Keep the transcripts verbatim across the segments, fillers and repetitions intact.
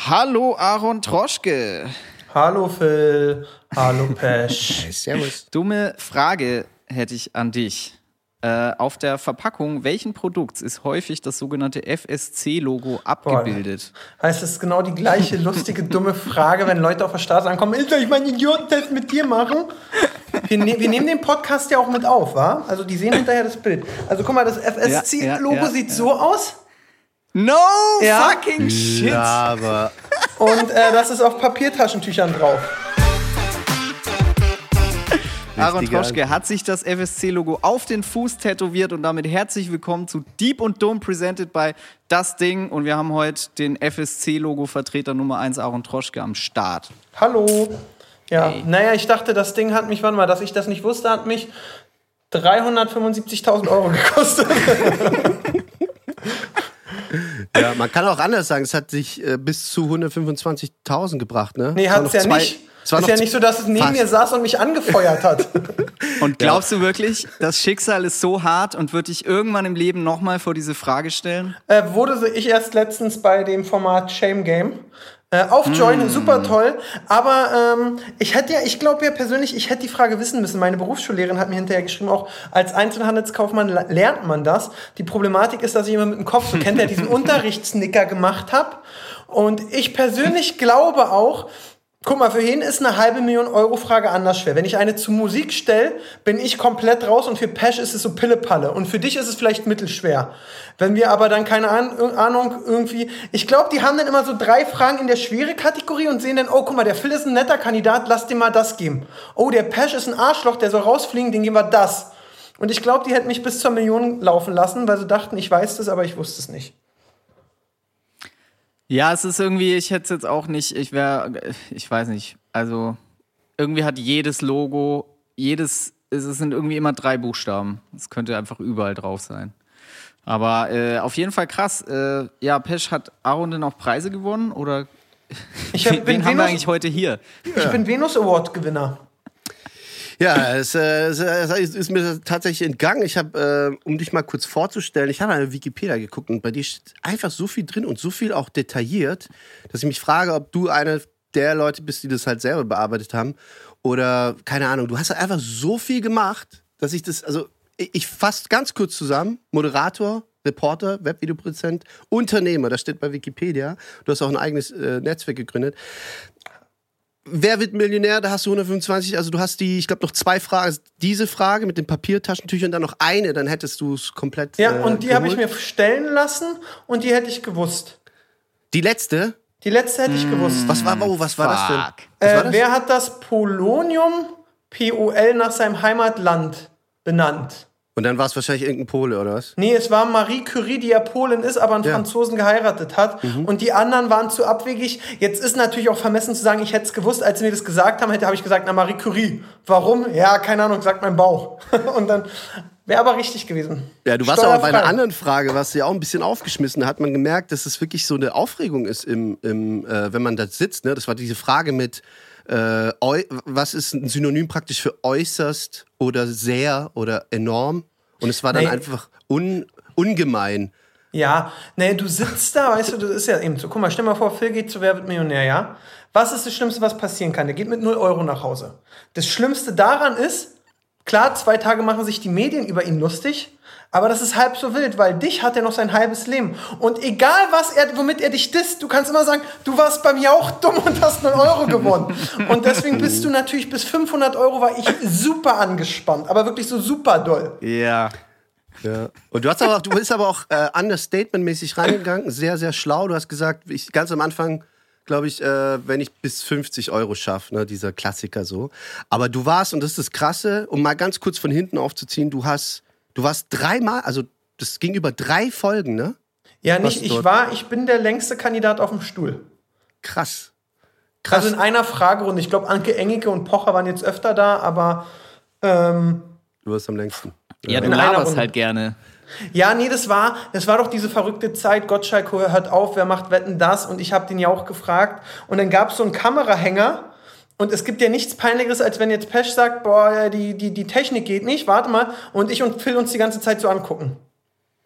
Hallo Aaron Troschke. Hallo Phil. Hallo Pesch. Hey, servus. Dumme Frage hätte ich an dich. Äh, auf der Verpackung welchen Produkts ist häufig das sogenannte F S C-Logo abgebildet? Boah, heißt, das ist genau die gleiche lustige, dumme Frage, wenn Leute auf der Straße ankommen, soll ich meinen Idiotentest mit dir machen? Wir, ne- wir nehmen den Podcast ja auch mit auf, wa? Also die sehen hinterher das Bild. Also guck mal, das F S C-Logo ja, ja, ja, sieht ja. so aus. No ja. fucking shit. Aber Und äh, das ist auf Papiertaschentüchern drauf. Aaron Troschke hat sich das F S C-Logo auf den Fuß tätowiert und damit herzlich willkommen zu Deep und Dumm, presented by Das Ding. Und wir haben heute den F S C-Logo-Vertreter Nummer eins, Aaron Troschke, am Start. Hallo. Ja, hey. Naja, ich dachte, das Ding hat mich, warte mal, dass ich das nicht wusste, hat mich dreihundertfünfundsiebzigtausend Euro gekostet. ja, man kann auch anders sagen, es hat sich äh, bis zu hundertfünfundzwanzigtausend gebracht, ne? Nee, hat es ja zwei, nicht. Es war ist ja nicht so, dass es neben fast. mir saß und mich angefeuert hat. Und glaubst du wirklich, das Schicksal ist so hart und wird dich irgendwann im Leben nochmal vor diese Frage stellen? Äh, wurde ich erst letztens bei dem Format Shame Game. Äh, auf Join, mm. super toll. Aber ähm, ich hätte ja, ich glaube ja persönlich, ich hätte die Frage wissen müssen. Meine Berufsschullehrerin hat mir hinterher geschrieben, auch als Einzelhandelskaufmann lernt man das. Die Problematik ist, dass ich immer mit dem Kopf, so kennt ihr, diesen Unterrichtssnicker gemacht habe. Und ich persönlich glaube auch, guck mal, für ihn ist eine halbe Million Euro Frage anders schwer. Wenn ich eine zu Musik stelle, bin ich komplett raus und für Pesch ist es so Pillepalle. Und für dich ist es vielleicht mittelschwer. Wenn wir aber dann, keine Ahnung, irgendwie, ich glaube, die haben dann immer so drei Fragen in der schwere Kategorie und sehen dann, oh, guck mal, der Phil ist ein netter Kandidat, lass dem mal das geben. Oh, der Pesch ist ein Arschloch, der soll rausfliegen, den geben wir das. Und ich glaube, die hätten mich bis zur Million laufen lassen, weil sie dachten, ich weiß das, aber ich wusste es nicht. Ja, es ist irgendwie, ich hätte es jetzt auch nicht, ich wäre, ich weiß nicht, also irgendwie hat jedes Logo, jedes, es sind irgendwie immer drei Buchstaben. Es könnte einfach überall drauf sein. Aber äh, auf jeden Fall krass. Äh, ja, Pesch, hat Aaron denn auch Preise gewonnen? Oder ich hab, wen bin haben Venus, wir eigentlich heute hier? Ich ja. bin Venus Award Gewinner. Ja, es, äh, es ist mir tatsächlich entgangen. Ich habe, äh, um dich mal kurz vorzustellen, ich habe eine Wikipedia geguckt und bei dir steht einfach so viel drin und so viel auch detailliert, dass ich mich frage, ob du einer der Leute bist, die das halt selber bearbeitet haben oder, keine Ahnung, du hast halt einfach so viel gemacht, dass ich das, also ich, ich fasse ganz kurz zusammen, Moderator, Reporter, Webvideoproduzent, Unternehmer, das steht bei Wikipedia, du hast auch ein eigenes äh, Netzwerk gegründet. Wer wird Millionär? Da hast du hundertfünfundzwanzig, also du hast die, ich glaube noch zwei Fragen, diese Frage mit den Papiertaschentüchern, dann noch eine, dann hättest du es komplett Ja, äh, und die habe ich mir stellen lassen und die hätte ich gewusst. Die letzte? Die letzte hätte ich gewusst. Was war, oh, was war das denn? Äh, war das? Wer hat das Polonium, P O L, nach seinem Heimatland benannt? Und dann war es wahrscheinlich irgendein Pole, oder was? Nee, es war Marie Curie, die ja Polin ist, aber einen ja. Franzosen geheiratet hat. Mhm. Und die anderen waren zu abwegig. Jetzt ist natürlich auch vermessen zu sagen, ich hätte es gewusst. Als sie mir das gesagt haben, hätte habe ich gesagt, na, Marie Curie. Warum? Ja, keine Ahnung, sagt mein Bauch. Und dann wäre aber richtig gewesen. Ja, du warst aber bei einer anderen Frage, was ja auch ein bisschen aufgeschmissen, hat man gemerkt, dass es wirklich so eine Aufregung ist, im, im, äh, wenn man da sitzt. Ne? Das war diese Frage mit, äh, eu- was ist ein Synonym praktisch für äußerst oder sehr oder enorm? Und es war dann nee. einfach un, ungemein. Ja, nee, du sitzt da, weißt du, das ist ja eben so. Guck mal, stell mal vor, Phil geht zu Wer wird Millionär, ja? Was ist das Schlimmste, was passieren kann? Der geht mit null Euro nach Hause. Das Schlimmste daran ist, klar, zwei Tage machen sich die Medien über ihn lustig, aber das ist halb so wild, weil dich hat er noch sein halbes Leben. Und egal, was er, womit er dich disst, du kannst immer sagen, du warst bei mir auch dumm und hast null Euro gewonnen. Und deswegen bist du natürlich bis fünfhundert Euro war ich super angespannt, aber wirklich so super doll. Ja. Ja. Und du hast aber auch, du bist aber auch äh, understatement-mäßig reingegangen, sehr, sehr schlau. Du hast gesagt, ich, ganz am Anfang, glaube ich, äh, wenn ich bis fünfzig Euro schaffe, ne, dieser Klassiker so. Aber du warst, und das ist das Krasse, um mal ganz kurz von hinten aufzuziehen, du hast, du warst dreimal, also das ging über drei Folgen, ne? Ja, nicht, ich war, ich bin der längste Kandidat auf dem Stuhl. Krass. Krass. Also in einer Fragerunde, ich glaube, Anke Engelke und Pocher waren jetzt öfter da, aber ähm, du warst am längsten. Ja, du laberst halt gerne. Ja, nee, das war, das war doch diese verrückte Zeit. Gottschalk hört auf, wer macht Wetten, das? Und ich habe den ja auch gefragt. Und dann gab es so einen Kamerahänger. Und es gibt ja nichts Peinlicheres, als wenn jetzt Pesch sagt, boah, die, die, die Technik geht nicht, warte mal. Und ich und Phil uns die ganze Zeit so angucken.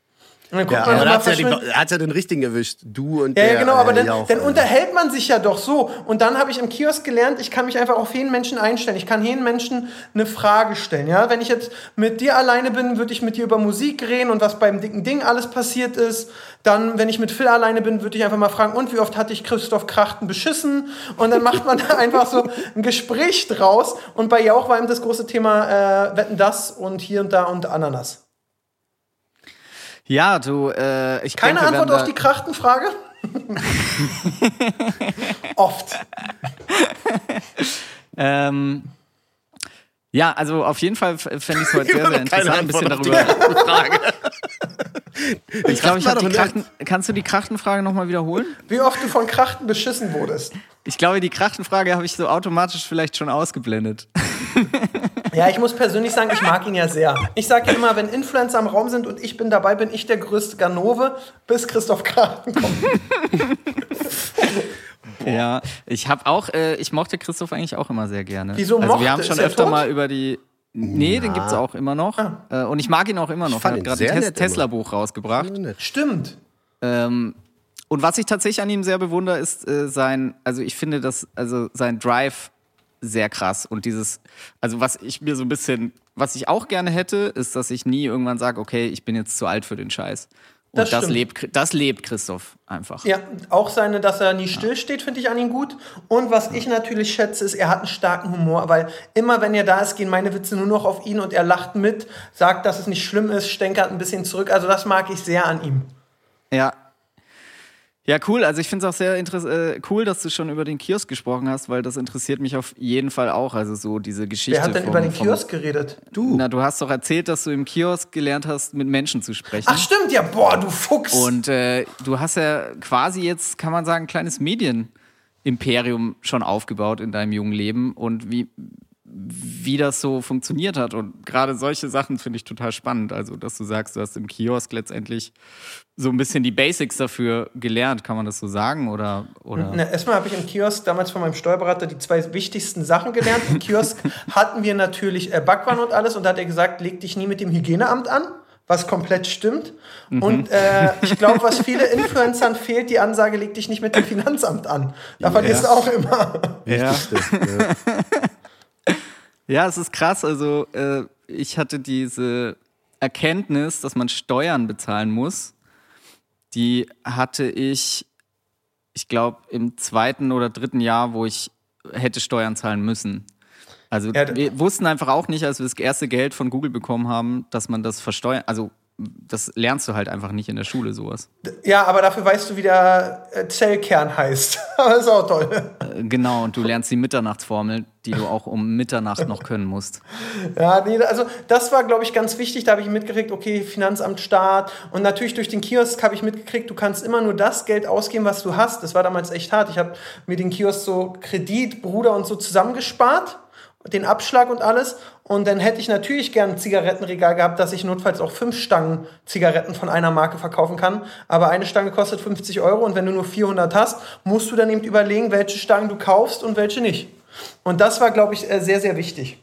Und dann guckt Ja, man aber so da mal hat's ja, die, verschwinden. hat's ja den richtigen erwischt. Du und Ja, der. ja, genau, aber äh, dann, Jauch, dann Alter. unterhält man sich ja doch so. Und dann habe ich im Kiosk gelernt, ich kann mich einfach auf jeden Menschen einstellen. Ich kann jeden Menschen eine Frage stellen. Ja? Wenn ich jetzt mit dir alleine bin, würde ich mit dir über Musik reden und was beim dicken Ding alles passiert ist. Dann, wenn ich mit Phil alleine bin, würde ich einfach mal fragen, und wie oft hatte ich Christoph Krachten beschissen? Und dann macht man da einfach so ein Gespräch draus. Und bei Jauch war eben das große Thema äh, Wetten, das und hier und da und Ananas. Ja, du, äh, ich Keine denke, wir Antwort werden auf die Krachtenfrage? Oft. Ähm, ja, also auf jeden Fall fände ich es heute sehr, sehr interessant, ein bisschen Antwort auf darüber. Frage. Ich glaube, ich war habe die doch Krachten. Kannst du die Krachtenfrage nochmal wiederholen? Wie oft du von Krachten beschissen wurdest. Ich glaube, die Krachtenfrage habe ich so automatisch vielleicht schon ausgeblendet. Ja, ich muss persönlich sagen, ich mag ihn ja sehr. Ich sage ja immer, wenn Influencer im Raum sind und ich bin dabei, bin ich der größte Ganove, bis Christoph Krachten kommt. Ja, ich habe auch, äh, ich mochte Christoph eigentlich auch immer sehr gerne. Wieso also mochte? wir haben Ist schon er öfter tot? mal über die. Nee, den gibt's auch immer noch. Ah. Äh, und ich mag ihn auch immer noch. Er fand hat ihn gerade sehr ein Tes nett immer. Tesla-Buch rausgebracht. Stimmt. Ähm, und was ich tatsächlich an ihm sehr bewundere, ist äh, sein, also ich finde das, also sein Drive sehr krass. Und dieses, also was ich mir so ein bisschen, was ich auch gerne hätte, ist, dass ich nie irgendwann sage, okay, ich bin jetzt zu alt für den Scheiß. Und Das das, stimmt. lebt, das lebt Christoph einfach. Ja, auch seine, dass er nie stillsteht, finde ich an ihm gut. Und was ich natürlich schätze, ist, er hat einen starken Humor, weil immer, wenn er da ist, gehen meine Witze nur noch auf ihn und er lacht mit, sagt, dass es nicht schlimm ist, stänkert ein bisschen zurück. Also das mag ich sehr an ihm. Ja. Ja, cool. Also ich finde es auch sehr interess- äh, cool, dass du schon über den Kiosk gesprochen hast, weil das interessiert mich auf jeden Fall auch. Also so diese Geschichte. Wer hat denn vom, über den vom, Kiosk geredet? Du. Na, du hast doch erzählt, dass du im Kiosk gelernt hast, mit Menschen zu sprechen. Ach stimmt, ja, boah, du Fuchs. Und äh, du hast ja quasi jetzt, kann man sagen, ein kleines Medienimperium schon aufgebaut in deinem jungen Leben und wie, wie das so funktioniert hat. Und gerade solche Sachen finde ich total spannend. Also, dass du sagst, du hast im Kiosk letztendlich so ein bisschen die Basics dafür gelernt. Kann man das so sagen? Oder, oder? Na, erstmal habe ich im Kiosk damals von meinem Steuerberater die zwei wichtigsten Sachen gelernt. Im Kiosk hatten wir natürlich äh, Backwaren und alles und da hat er gesagt, leg dich nie mit dem Hygieneamt an, was komplett stimmt. Mhm. Und äh, ich glaube, was viele Influencern fehlt, die Ansage, leg dich nicht mit dem Finanzamt an. Da vergisst du auch immer. Ja. Ja. Ja, es ist krass. Also äh, ich hatte diese Erkenntnis, dass man Steuern bezahlen muss, die hatte ich, ich glaube, im zweiten oder dritten Jahr, wo ich hätte Steuern zahlen müssen. Also Ja, wir wussten einfach auch nicht, als wir das erste Geld von Google bekommen haben, dass man das versteuern, also das lernst du halt einfach nicht in der Schule, sowas. Ja, aber dafür weißt du, wie der äh, Zellkern heißt. Aber ist auch toll. Äh, genau, und du lernst die Mitternachtsformel, die du auch um Mitternacht noch können musst. Ja, nee, also das war, glaube ich, ganz wichtig. Da habe ich mitgekriegt, okay, Finanzamt, Staat. Und natürlich durch den Kiosk habe ich mitgekriegt, du kannst immer nur das Geld ausgeben, was du hast. Das war damals echt hart. Ich habe mir den Kiosk so Kredit, Bruder und so zusammengespart. Den Abschlag und alles. Und dann hätte ich natürlich gern ein Zigarettenregal gehabt, dass ich notfalls auch fünf Stangen Zigaretten von einer Marke verkaufen kann. Aber eine Stange kostet fünfzig Euro und wenn du nur vierhundert hast, musst du dann eben überlegen, welche Stangen du kaufst und welche nicht. Und das war, glaube ich, sehr, sehr wichtig.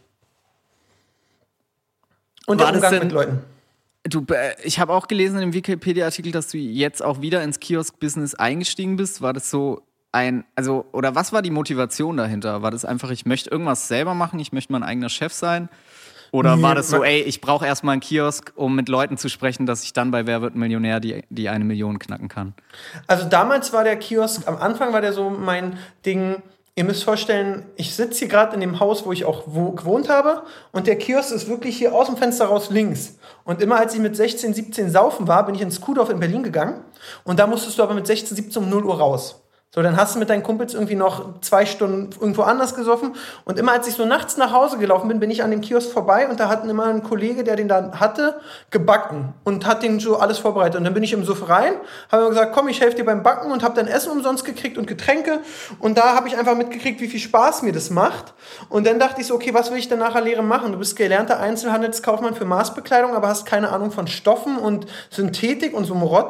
Und War der das Umgang denn- mit Leuten. Du, äh, ich habe auch gelesen im Wikipedia-Artikel, dass du jetzt auch wieder ins Kiosk-Business eingestiegen bist. War das so ein, also, oder was war die Motivation dahinter? War das einfach, ich möchte irgendwas selber machen, ich möchte mein eigener Chef sein? Oder Nee, war das so, man- ey, ich brauche erstmal einen Kiosk, um mit Leuten zu sprechen, dass ich dann bei Wer wird Millionär die, die eine Million knacken kann? Also damals war der Kiosk, am Anfang war der so mein Ding, ihr müsst vorstellen, ich sitze hier gerade in dem Haus, wo ich auch wo, gewohnt habe und der Kiosk ist wirklich hier aus dem Fenster raus links. Und immer als ich mit sechzehn, siebzehn saufen war, bin ich ins Kuhdorf in Berlin gegangen und da musstest du aber mit sechzehn, siebzehn um null Uhr raus. So, dann hast du mit deinen Kumpels irgendwie noch zwei Stunden irgendwo anders gesoffen. Und immer als ich so nachts nach Hause gelaufen bin, bin ich an dem Kiosk vorbei und da hatten immer ein Kollege, der den da hatte, gebacken und hat den so alles vorbereitet. Und dann bin ich im Suff rein, habe mir gesagt, komm, ich helfe dir beim Backen und habe dann Essen umsonst gekriegt und Getränke. Und da habe ich einfach mitgekriegt, wie viel Spaß mir das macht. Und dann dachte ich so, okay, was will ich denn nachher Lehre machen? Du bist gelernter Einzelhandelskaufmann für Maßbekleidung, aber hast keine Ahnung von Stoffen und Synthetik und so einem Rotz.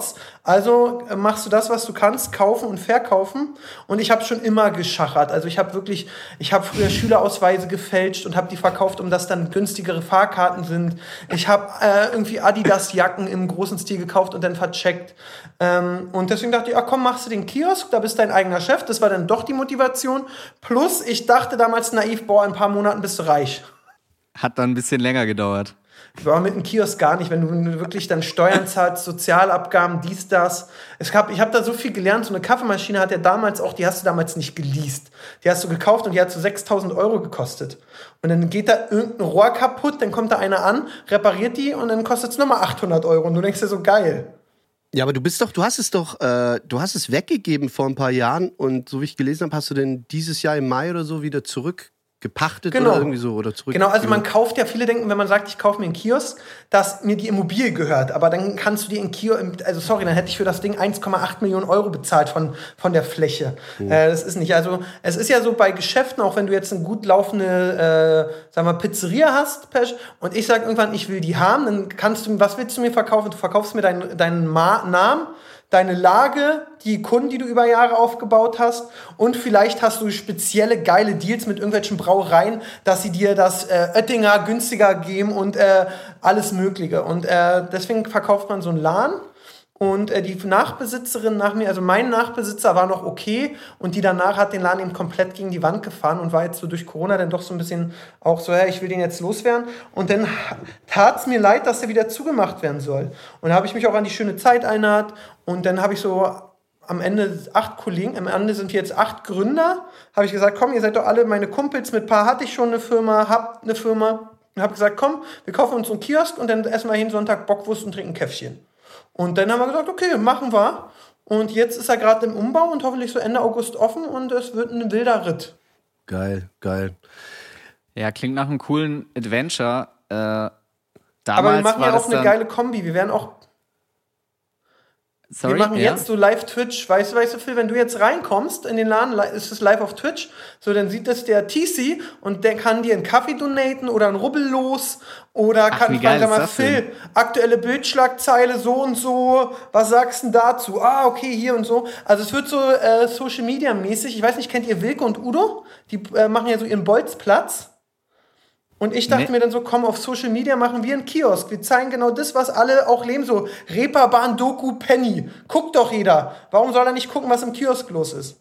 Also äh, machst du das, was du kannst, kaufen und verkaufen. Und ich habe schon immer geschachert. Also ich habe wirklich, ich habe früher Schülerausweise gefälscht und habe die verkauft, um dass dann günstigere Fahrkarten sind. Ich habe äh, irgendwie Adidas-Jacken im großen Stil gekauft und dann vercheckt. Ähm, und deswegen dachte ich, ach komm, machst du den Kiosk, da bist dein eigener Chef. Das war dann doch die Motivation. Plus, ich dachte damals naiv, boah, in ein paar Monaten bist du reich. Hat dann ein bisschen länger gedauert. Aber mit einem Kiosk gar nicht, wenn du wirklich dann Steuern zahlst, Sozialabgaben, dies, das. Es gab, ich habe da so viel gelernt. So eine Kaffeemaschine hat ja damals auch, die hast du damals nicht geleast. Die hast du gekauft und die hat so sechstausend Euro gekostet. Und dann geht da irgendein Rohr kaputt, dann kommt da einer an, repariert die und dann kostet es nochmal achthundert Euro. Und du denkst dir so, geil. Ja, aber du bist doch, du hast es doch, äh, du hast es weggegeben vor ein paar Jahren und so wie ich gelesen habe, hast du denn dieses Jahr im Mai oder so wieder zurück gepachtet genau. oder irgendwie so oder zurück. Genau, also man kauft ja, viele denken, wenn man sagt, ich kaufe mir einen Kiosk, dass mir die Immobilie gehört, aber dann kannst du die in Kiosk, also sorry, dann hätte ich für das Ding eins Komma acht Millionen Euro bezahlt von, von der Fläche. Mhm. Äh, das ist nicht, also es ist ja so bei Geschäften, auch wenn du jetzt eine gut laufende, äh, sagen wir, Pizzeria hast, Pesch, und ich sage irgendwann, ich will die haben, dann kannst du, was willst du mir verkaufen? Du verkaufst mir deinen, deinen Ma- Namen, deine Lage, die Kunden, die du über Jahre aufgebaut hast und vielleicht hast du spezielle geile Deals mit irgendwelchen Brauereien, dass sie dir das äh, Oettinger günstiger geben und äh, alles Mögliche. Und äh, deswegen verkauft man so einen Laden. Und äh, die Nachbesitzerin nach mir, also mein Nachbesitzer war noch okay und die danach hat den Laden eben komplett gegen die Wand gefahren und war jetzt so durch Corona dann doch so ein bisschen auch so, ja, ich will den jetzt loswerden. Und dann tat es mir leid, dass der wieder zugemacht werden soll. Und da habe ich mich auch an die schöne Zeit erinnert und dann habe ich so am Ende acht Kollegen, am Ende sind wir jetzt acht Gründer, habe ich gesagt, komm, ihr seid doch alle meine Kumpels, mit ein paar hatte ich schon eine Firma, hab eine Firma und habe gesagt, komm, wir kaufen uns einen Kiosk und dann essen wir jeden Sonntag Bockwurst und trinken Käffchen. Und dann haben wir gesagt, okay, machen wir. Und jetzt ist er gerade im Umbau und hoffentlich so Ende August offen und es wird ein wilder Ritt. Geil, geil. Ja, klingt nach einem coolen Adventure. Äh, damals Aber wir machen war ja auch eine dann... geile Kombi. Wir werden auch... Sorry, wir machen ja? jetzt so Live-Twitch. Weißt du, weißt du, Phil, wenn du jetzt reinkommst in den Laden, ist es live auf Twitch. So, dann sieht das der T C und der kann dir einen Kaffee donaten oder einen Rubbel los. Oder Ach, kann wie ich geil mal sagen, ist das Phil, denn? aktuelle Bildschlagzeile so und so. Was sagst du denn dazu? Ah, okay, hier und so. Also es wird so äh, Social-Media-mäßig. Ich weiß nicht, kennt ihr Wilke und Udo? Die äh, machen ja so ihren Bolzplatz. Und ich dachte Nee. mir dann so, komm, auf Social Media machen wir einen Kiosk. Wir zeigen genau das, was alle auch leben. So Reeperbahn, Doku, Penny. Guckt doch jeder. Warum soll er nicht gucken, was im Kiosk los ist?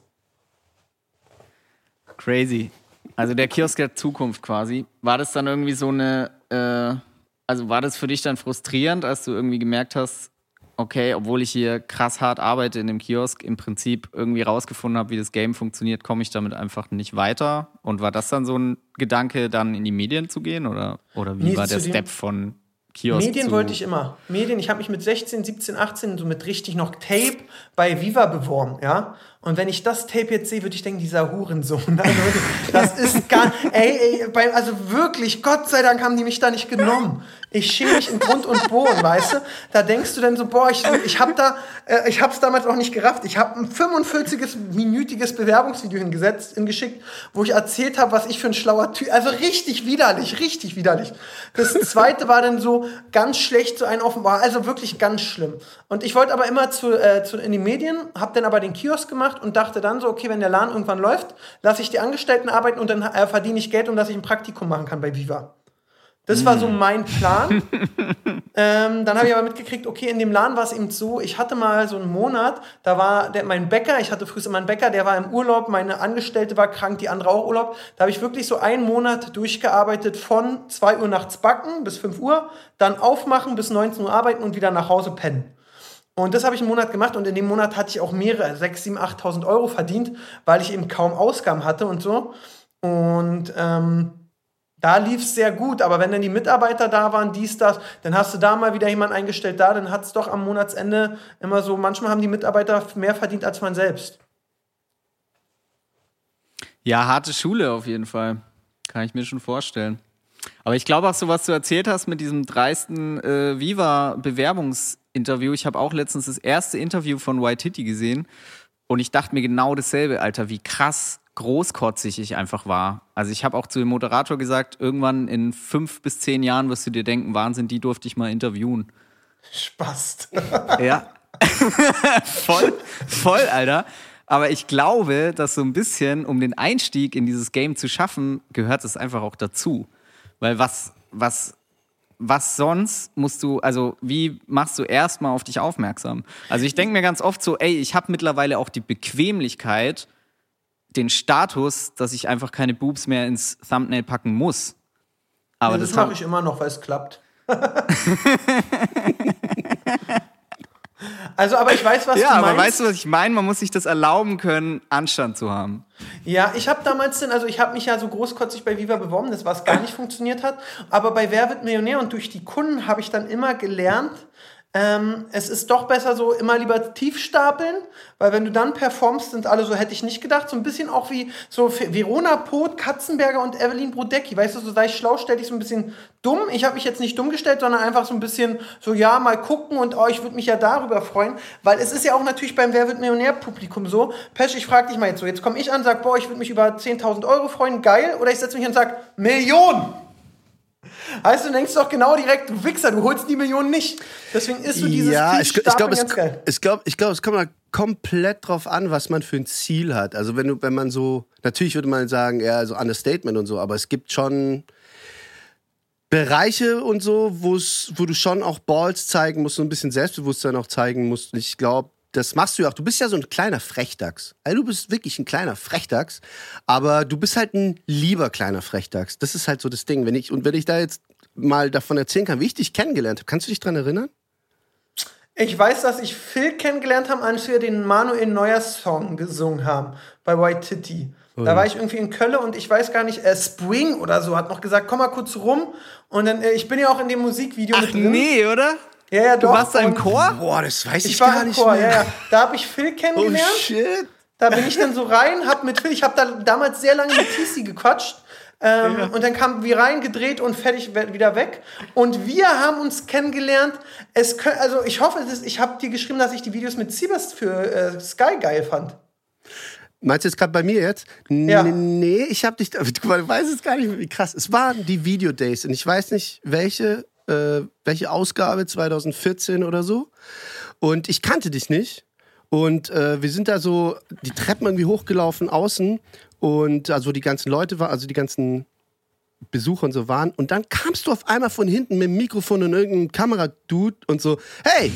Crazy. Also der Kiosk der Zukunft quasi. War das dann irgendwie so eine, äh, also war das für dich dann frustrierend, als du irgendwie gemerkt hast, okay, obwohl ich hier krass hart arbeite in dem Kiosk, im Prinzip irgendwie rausgefunden habe, wie das Game funktioniert, komme ich damit einfach nicht weiter? Und war das dann so ein Gedanke, dann in die Medien zu gehen? Oder, oder wie Nee, war der zu dem- Step von Kiosk Medien zu... wollte ich immer. Medien, ich habe mich mit sechzehn, siebzehn, achtzehn so mit richtig noch Tape bei Viva beworben, ja. Und wenn ich das Tape jetzt sehe, würde ich denken, dieser Hurensohn. Also, das ist gar, ey, ey, bei, also wirklich, Gott sei Dank haben die mich da nicht genommen. Ich schäme mich in Grund und Boden, weißt du? Da denkst du dann so, boah, ich, ich hab da, äh, ich hab's damals auch nicht gerafft. Ich habe ein fünfundvierzig-minütiges Bewerbungsvideo hingesetzt, hingeschickt, wo ich erzählt habe, was ich für ein schlauer Typ, also richtig widerlich, richtig widerlich. Das zweite war dann so ganz schlecht, so ein Offenbar, also wirklich ganz schlimm. Und ich wollte aber immer zu, äh, zu, in die Medien, hab dann aber den Kiosk gemacht und dachte dann so, okay, wenn der Laden irgendwann läuft, lasse ich die Angestellten arbeiten und dann äh, verdiene ich Geld, um dass ich ein Praktikum machen kann bei Viva. Das war so mein Plan. ähm, dann habe ich aber mitgekriegt, okay, in dem Laden war es eben so, ich hatte mal so einen Monat, da war der, mein Bäcker, ich hatte früher immer einen Bäcker, der war im Urlaub, meine Angestellte war krank, die andere auch Urlaub. Da habe ich wirklich so einen Monat durchgearbeitet von zwei Uhr nachts backen bis fünf Uhr, dann aufmachen bis neunzehn Uhr arbeiten und wieder nach Hause pennen. Und das habe ich einen Monat gemacht und in dem Monat hatte ich auch mehrere, sechstausend, siebentausend, achttausend Euro verdient, weil ich eben kaum Ausgaben hatte und so. Und ähm, da lief es sehr gut, aber wenn dann die Mitarbeiter da waren, dies, das, dann hast du da mal wieder jemanden eingestellt, da, dann hat es doch am Monatsende immer so, manchmal haben die Mitarbeiter mehr verdient als man selbst. Ja, harte Schule auf jeden Fall. Kann ich mir schon vorstellen. Aber ich glaube auch so, was du erzählt hast mit diesem dreisten äh, Viva-Bewerbungsinterview. Ich habe auch letztens das erste Interview von White Hitty gesehen und ich dachte mir genau dasselbe, Alter, wie krass großkotzig ich einfach war. Also ich habe auch zu dem Moderator gesagt, irgendwann in fünf bis zehn Jahren wirst du dir denken, Wahnsinn, die durfte ich mal interviewen. Spaß. Ja, voll, voll, Alter. Aber ich glaube, dass so ein bisschen, um den Einstieg in dieses Game zu schaffen, gehört es einfach auch dazu. Weil was, was, was sonst musst du, also wie machst du erstmal auf dich aufmerksam? Also ich denke mir ganz oft so, ey, ich habe mittlerweile auch die Bequemlichkeit, den Status, dass ich einfach keine Boobs mehr ins Thumbnail packen muss. Aber ja, das das mache ich immer noch, weil es klappt. Also, aber ich weiß, was ja, du meinst. Ja, aber weißt du, was ich meine? Man muss sich das erlauben können, Anstand zu haben. Ja, ich habe damals denn, also ich habe mich ja so großkotzig bei Viva beworben, das was gar nicht funktioniert hat. Aber bei Wer wird Millionär und durch die Kunden habe ich dann immer gelernt, ähm, es ist doch besser so immer lieber tief stapeln, weil wenn du dann performst, sind alle so, hätte ich nicht gedacht, so ein bisschen auch wie so Verona Poth, Katzenberger und Evelyn Brodecki, weißt du, so sei ich schlau, stell dich so ein bisschen dumm. Ich habe mich jetzt nicht dumm gestellt, sondern einfach so ein bisschen so, ja, mal gucken und oh, ich würde mich ja darüber freuen, weil es ist ja auch natürlich beim Wer wird Millionär Publikum so, Pesch, ich frage dich mal jetzt so, jetzt komme ich an, sag, boah, ich würde mich über zehntausend Euro freuen, geil, oder ich setze mich und sag, Millionen! Heißt, du denkst doch genau direkt, du Wichser, du holst die Millionen nicht. Deswegen ist so dieses ja, ich, ich glaube, es, geil. ich glaube, ich glaube, es kommt mal komplett drauf an, was man für ein Ziel hat. Also wenn du, wenn man so, natürlich würde man sagen, ja, so Understatement und so, aber es gibt schon Bereiche und so, wo es, wo du schon auch Balls zeigen musst, so ein bisschen Selbstbewusstsein auch zeigen musst. Und ich glaube, das machst du ja auch. Du bist ja so ein kleiner Frechdachs. Also du bist wirklich ein kleiner Frechdachs, aber du bist halt ein lieber kleiner Frechdachs. Das ist halt so das Ding. Wenn ich, und wenn ich da jetzt mal davon erzählen kann, wie ich dich kennengelernt habe, kannst du dich dran erinnern? Ich weiß, dass ich Phil kennengelernt habe, als wir den Manuel Neuer Song gesungen haben bei White Titty. Da war ich irgendwie in Köln und ich weiß gar nicht, äh, Spring oder so hat noch gesagt, komm mal kurz rum. Und dann, äh, ich bin ja auch in dem Musikvideo Ach, mit drin. nee, oder? Ja, ja, du doch. warst da im Und Chor? Boah, das weiß ich, ich war gar im nicht Chor, mehr. ja, ja. Da habe ich Phil kennengelernt. Oh shit. Da bin ich dann so rein, hab mit Phil, ich habe da damals sehr lange mit T C gequatscht. Ähm, ja. Und dann kamen wir rein, gedreht und fertig, wieder weg. Und wir haben uns kennengelernt. Es können, also ich hoffe, es ist, ich habe dir geschrieben, dass ich die Videos mit Siebers für äh, Sky geil fand. Meinst du jetzt gerade bei mir jetzt? Ja. Nee, ich hab dich, du weißt es gar nicht, wie krass. Es waren die Video-Days und ich weiß nicht, welche, äh, welche Ausgabe, zwanzig vierzehn oder so. Und ich kannte dich nicht. Und äh, wir sind da so die Treppen irgendwie hochgelaufen außen und also die ganzen Leute waren, also die ganzen Besucher und so waren. Und dann kamst du auf einmal von hinten mit dem Mikrofon und irgendeinem Kameradude und so, hey,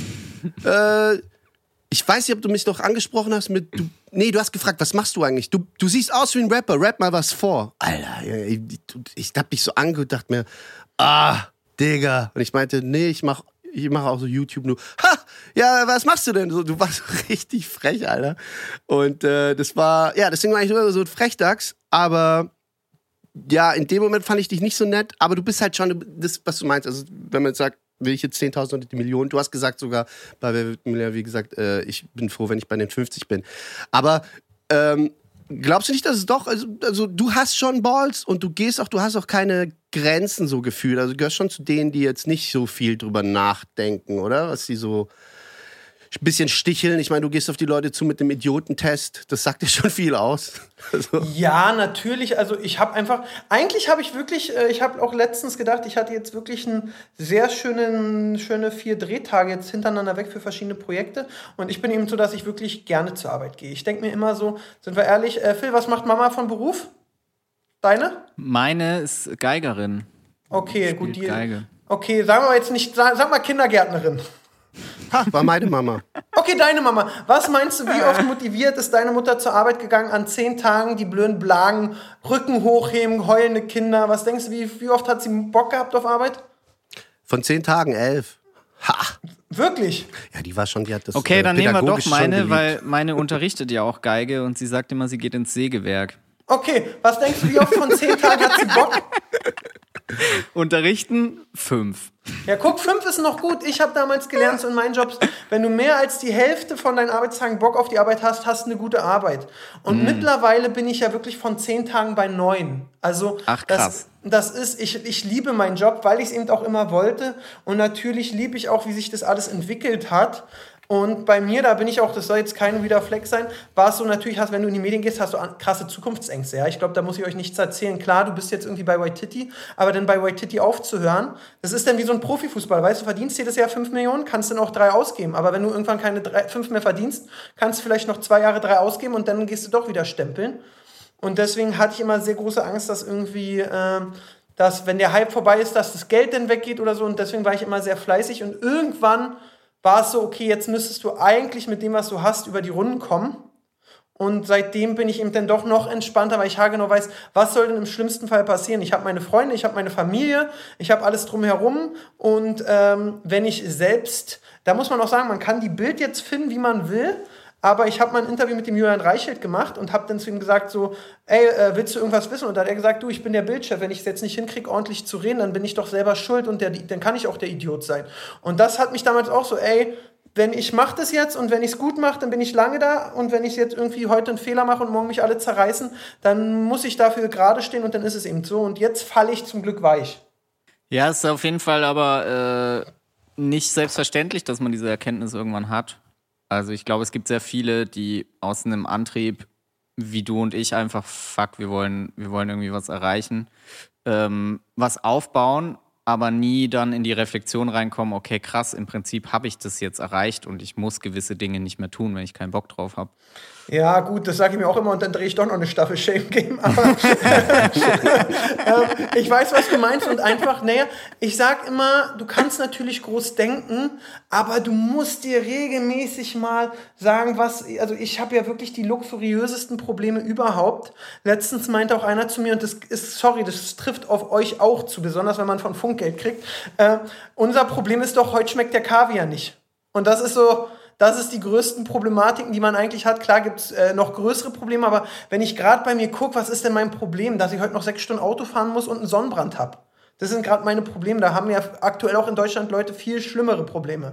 äh, ich weiß nicht, ob du mich noch angesprochen hast mit, du, nee, du hast gefragt, was machst du eigentlich? Du, du siehst aus wie ein Rapper, rap mal was vor. Alter, ich, ich hab dich so angedacht, mir, ah, Digga. Und ich meinte, nee, ich mach, ich mach auch so YouTube nur, ha, ja, was machst du denn? So, du warst so richtig frech, Alter. Und äh, das war, ja, deswegen war ich nur so ein Frechdachs, aber ja, in dem Moment fand ich dich nicht so nett, aber du bist halt schon, das, was du meinst, also wenn man jetzt sagt, will ich jetzt zehntausend oder die Millionen. Du hast gesagt sogar, bei Wer wird Millionär, wie gesagt, äh, ich bin froh, wenn ich bei den fünfzig bin. Aber ähm, glaubst du nicht, dass es doch, also, also du hast schon Balls und du gehst auch, du hast auch keine Grenzen so gefühlt. Also du gehörst schon zu denen, die jetzt nicht so viel drüber nachdenken, oder? Was die so ein bisschen sticheln. Ich meine, du gehst auf die Leute zu mit dem Idiotentest. Das sagt dir schon viel aus. Also. Ja, natürlich. Also ich habe einfach, eigentlich habe ich wirklich, äh, ich habe auch letztens gedacht, ich hatte jetzt wirklich einen sehr schönen, schöne vier Drehtage jetzt hintereinander weg für verschiedene Projekte. Und ich bin eben so, dass ich wirklich gerne zur Arbeit gehe. Ich denke mir immer so, sind wir ehrlich, äh, Phil, was macht Mama von Beruf? Deine? Meine ist Geigerin. Okay, gut. Die, Geige. Okay, sagen wir jetzt nicht, sag, sag mal Kindergärtnerin. Ha, war meine Mama. Okay, deine Mama. Was meinst du, wie oft motiviert ist deine Mutter zur Arbeit gegangen an zehn Tagen, die blöden Blagen, Rücken hochheben, heulende Kinder? Was denkst du, wie, wie oft hat sie Bock gehabt auf Arbeit? Von zehn Tagen elf. Ha. Wirklich? Ja, die war schon, die hat das Okay, äh, dann nehmen wir doch meine, geliebt. weil meine unterrichtet ja auch Geige und sie sagt immer, sie geht ins Sägewerk. Okay, was denkst du, wie oft von zehn Tagen hat sie Bock? Unterrichten? Fünf. Ja, guck, fünf ist noch gut. Ich habe damals gelernt, so in meinen Jobs, wenn du mehr als die Hälfte von deinen Arbeitstagen Bock auf die Arbeit hast, hast du eine gute Arbeit. Und mm. mittlerweile bin ich ja wirklich von zehn Tagen bei neun. Also, ach, krass. Das, das ist, ich, ich liebe meinen Job, weil ich es eben auch immer wollte. Und natürlich liebe ich auch, wie sich das alles entwickelt hat. Und bei mir, da bin ich auch, das soll jetzt kein wieder Flex sein, war es so natürlich, hast, wenn du in die Medien gehst, hast du krasse Zukunftsängste. Ja? Ich glaube, da muss ich euch nichts erzählen. Klar, du bist jetzt irgendwie bei Waititi, aber dann bei Waititi aufzuhören, das ist dann wie so ein Profifußball. Weißt du, verdienst jedes Jahr fünf Millionen, kannst dann auch drei ausgeben. Aber wenn du irgendwann keine drei, fünf mehr verdienst, kannst du vielleicht noch zwei Jahre drei ausgeben und dann gehst du doch wieder stempeln. Und deswegen hatte ich immer sehr große Angst, dass irgendwie, äh, dass wenn der Hype vorbei ist, dass das Geld dann weggeht oder so. Und deswegen war ich immer sehr fleißig. Und irgendwann war es so, okay, jetzt müsstest du eigentlich mit dem, was du hast, über die Runden kommen. Und seitdem bin ich eben dann doch noch entspannter, weil ich haargenau weiß, was soll denn im schlimmsten Fall passieren? Ich habe meine Freunde, ich habe meine Familie, ich habe alles drumherum. Und ähm, wenn ich selbst, da muss man auch sagen, man kann die Bild jetzt finden, wie man will. Aber ich habe mal ein Interview mit dem Julian Reichelt gemacht und habe dann zu ihm gesagt so, ey, äh, willst du irgendwas wissen? Und da hat er gesagt, du, ich bin der Bildchef, wenn ich es jetzt nicht hinkriege, ordentlich zu reden, dann bin ich doch selber schuld und der, dann kann ich auch der Idiot sein. Und das hat mich damals auch so, ey, wenn ich mache das jetzt und wenn ich es gut mache, dann bin ich lange da und wenn ich jetzt irgendwie heute einen Fehler mache und morgen mich alle zerreißen, dann muss ich dafür gerade stehen und dann ist es eben so. Und jetzt falle ich zum Glück weich. Ja, es ist auf jeden Fall aber äh, nicht selbstverständlich, dass man diese Erkenntnis irgendwann hat. Also ich glaube, es gibt sehr viele, die aus einem Antrieb, wie du und ich, einfach, fuck, wir wollen, wir wollen irgendwie was erreichen, ähm, was aufbauen, aber nie dann in die Reflexion reinkommen, okay, krass, im Prinzip habe ich das jetzt erreicht und ich muss gewisse Dinge nicht mehr tun, wenn ich keinen Bock drauf habe. Ja, gut, das sage ich mir auch immer und dann drehe ich doch noch eine Staffel Shame Game. Aber ähm, ich weiß, was du meinst und einfach, naja, ich sag immer, du kannst natürlich groß denken, aber du musst dir regelmäßig mal sagen, was, also ich habe ja wirklich die luxuriösesten Probleme überhaupt. Letztens meinte auch einer zu mir, und das ist, sorry, das trifft auf euch auch zu, besonders wenn man von Funk Geld kriegt, äh, unser Problem ist doch, heute schmeckt der Kaviar nicht. Und das ist so... Das ist die größten Problematiken, die man eigentlich hat. Klar gibt's äh, noch größere Probleme, aber wenn ich gerade bei mir gucke, was ist denn mein Problem, dass ich heute noch sechs Stunden Auto fahren muss und einen Sonnenbrand habe. Das sind gerade meine Probleme. Da haben ja aktuell auch in Deutschland Leute viel schlimmere Probleme.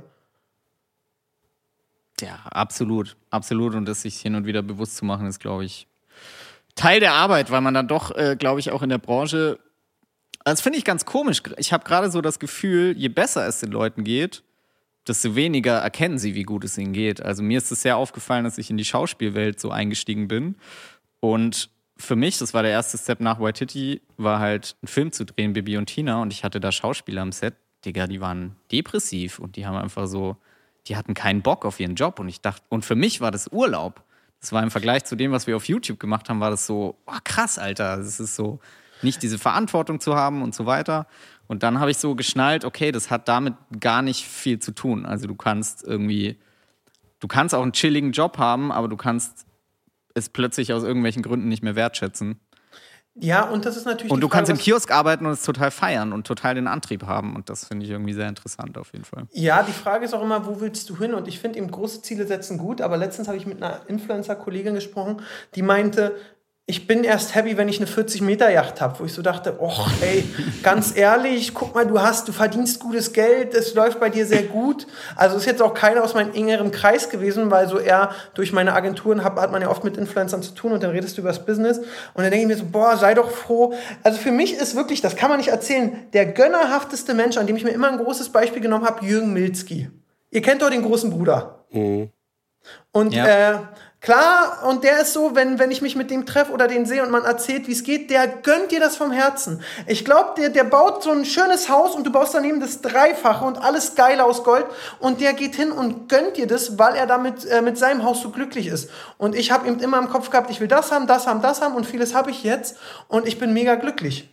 Ja, absolut. Absolut. Und das sich hin und wieder bewusst zu machen, ist, glaube ich, Teil der Arbeit, weil man dann doch, äh, glaube ich, auch in der Branche, das finde ich ganz komisch. Ich habe gerade so das Gefühl, je besser es den Leuten geht, desto weniger erkennen sie, wie gut es ihnen geht. Also mir ist es sehr aufgefallen, dass ich in die Schauspielwelt so eingestiegen bin. Und für mich, das war der erste Step nach Waititi, war halt einen Film zu drehen, Bibi und Tina. Und ich hatte da Schauspieler am Set, Digga, die waren depressiv und die haben einfach so, die hatten keinen Bock auf ihren Job. Und ich dachte, und für mich war das Urlaub. Das war im Vergleich zu dem, was wir auf YouTube gemacht haben, war das so, oh, krass, Alter. Das ist so, nicht diese Verantwortung zu haben und so weiter. Und dann habe ich so geschnallt, okay, das hat damit gar nicht viel zu tun. Also du kannst irgendwie, du kannst auch einen chilligen Job haben, aber du kannst es plötzlich aus irgendwelchen Gründen nicht mehr wertschätzen. Ja, und das ist natürlich Und die du Frage, kannst im Kiosk arbeiten und es total feiern und total den Antrieb haben. Und das finde ich irgendwie sehr interessant auf jeden Fall. Ja, die Frage ist auch immer, wo willst du hin? Und ich finde eben große Ziele setzen gut, aber letztens habe ich mit einer Influencer-Kollegin gesprochen, die meinte, ich bin erst happy, wenn ich eine vierzig-Meter-Yacht habe, wo ich so dachte, och, ey, ganz ehrlich, guck mal, du hast, du verdienst gutes Geld, es läuft bei dir sehr gut. Also ist jetzt auch keiner aus meinem engeren Kreis gewesen, weil so eher durch meine Agenturen hab, hat man ja oft mit Influencern zu tun und dann redest du über das Business und dann denke ich mir so, boah, sei doch froh. Also für mich ist wirklich, das kann man nicht erzählen, der gönnerhafteste Mensch, an dem ich mir immer ein großes Beispiel genommen habe, Jürgen Milzki. Ihr kennt doch den großen Bruder. Mhm. Und ja. äh, klar, und der ist so, wenn, wenn ich mich mit dem treffe oder den sehe und man erzählt, wie es geht, der gönnt dir das vom Herzen. Ich glaube, der, der baut so ein schönes Haus und du baust daneben das Dreifache und alles geil aus Gold und der geht hin und gönnt dir das, weil er damit äh, mit seinem Haus so glücklich ist. Und ich habe eben immer im Kopf gehabt, ich will das haben, das haben, das haben und vieles habe ich jetzt und ich bin mega glücklich.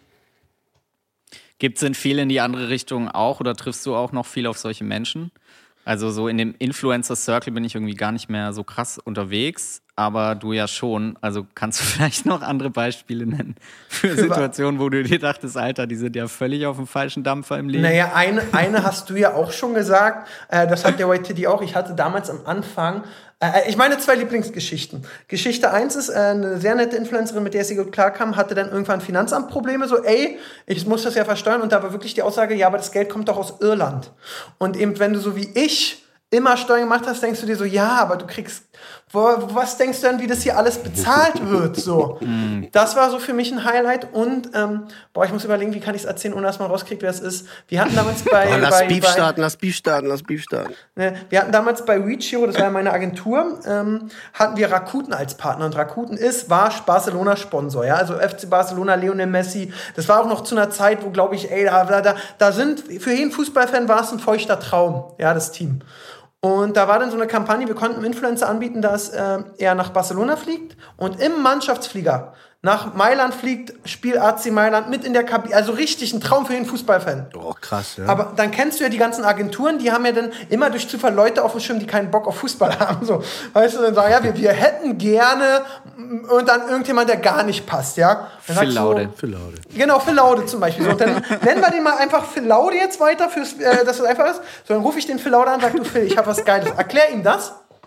Gibt es denn viel in die andere Richtung auch oder triffst du auch noch viel auf solche Menschen? Also so in dem Influencer-Circle bin ich irgendwie gar nicht mehr so krass unterwegs, aber du ja schon. Also kannst du vielleicht noch andere Beispiele nennen für Situationen, wo du dir dachtest, Alter, die sind ja völlig auf dem falschen Dampfer im Leben? Naja, eine, eine hast du ja auch schon gesagt, äh, das hat der Waititi auch. Ich hatte damals am Anfang, äh, ich meine zwei Lieblingsgeschichten. Geschichte eins ist, äh, eine sehr nette Influencerin, mit der sie gut klarkam, hatte dann irgendwann Finanzamtprobleme, so ey, ich muss das ja versteuern und da war wirklich die Aussage, ja, aber das Geld kommt doch aus Irland. Und eben, wenn du so wie ich immer Steuern gemacht hast, denkst du dir so, ja, aber du kriegst Wo, was denkst du denn, wie das hier alles bezahlt wird? So. Das war so für mich ein Highlight. Und, ähm, boah, ich muss überlegen, wie kann ich es erzählen, ohne dass man rauskriegt, wer es ist. Wir hatten damals bei... Oh, lass bei, Beef bei, starten, lass Beef starten, lass Beef starten. Ne, wir hatten damals bei Reachio, das war ja meine Agentur, ähm, hatten wir Rakuten als Partner. Und Rakuten ist, war Barcelona-Sponsor. Ja? Also F C Barcelona, Lionel Messi. Das war auch noch zu einer Zeit, wo, glaube ich, ey, da, da, da sind, für jeden Fußballfan war es ein feuchter Traum, ja, das Team. Und da war dann so eine Kampagne, wir konnten einem Influencer anbieten, dass äh, er nach Barcelona fliegt und im Mannschaftsflieger nach Mailand fliegt, Spiel A C Mailand mit in der Kabine. Also richtig ein Traum für jeden Fußballfan. Oh, krass, ja. Aber dann kennst du ja die ganzen Agenturen, die haben ja dann immer durch Zufall Leute auf dem Schirm, die keinen Bock auf Fußball haben. So, weißt du, dann sagen, ja, wir, wir hätten gerne und dann irgendjemand, der gar nicht passt, ja. Phil Laude. Phil Laude. Genau, Phil Laude zum Beispiel. So, und dann nennen wir den mal einfach Phil Laude jetzt weiter, fürs, äh, dass das einfach ist. So, dann rufe ich den Phil Laude an und sage, du Phil, ich habe was Geiles. Erklär ihm das.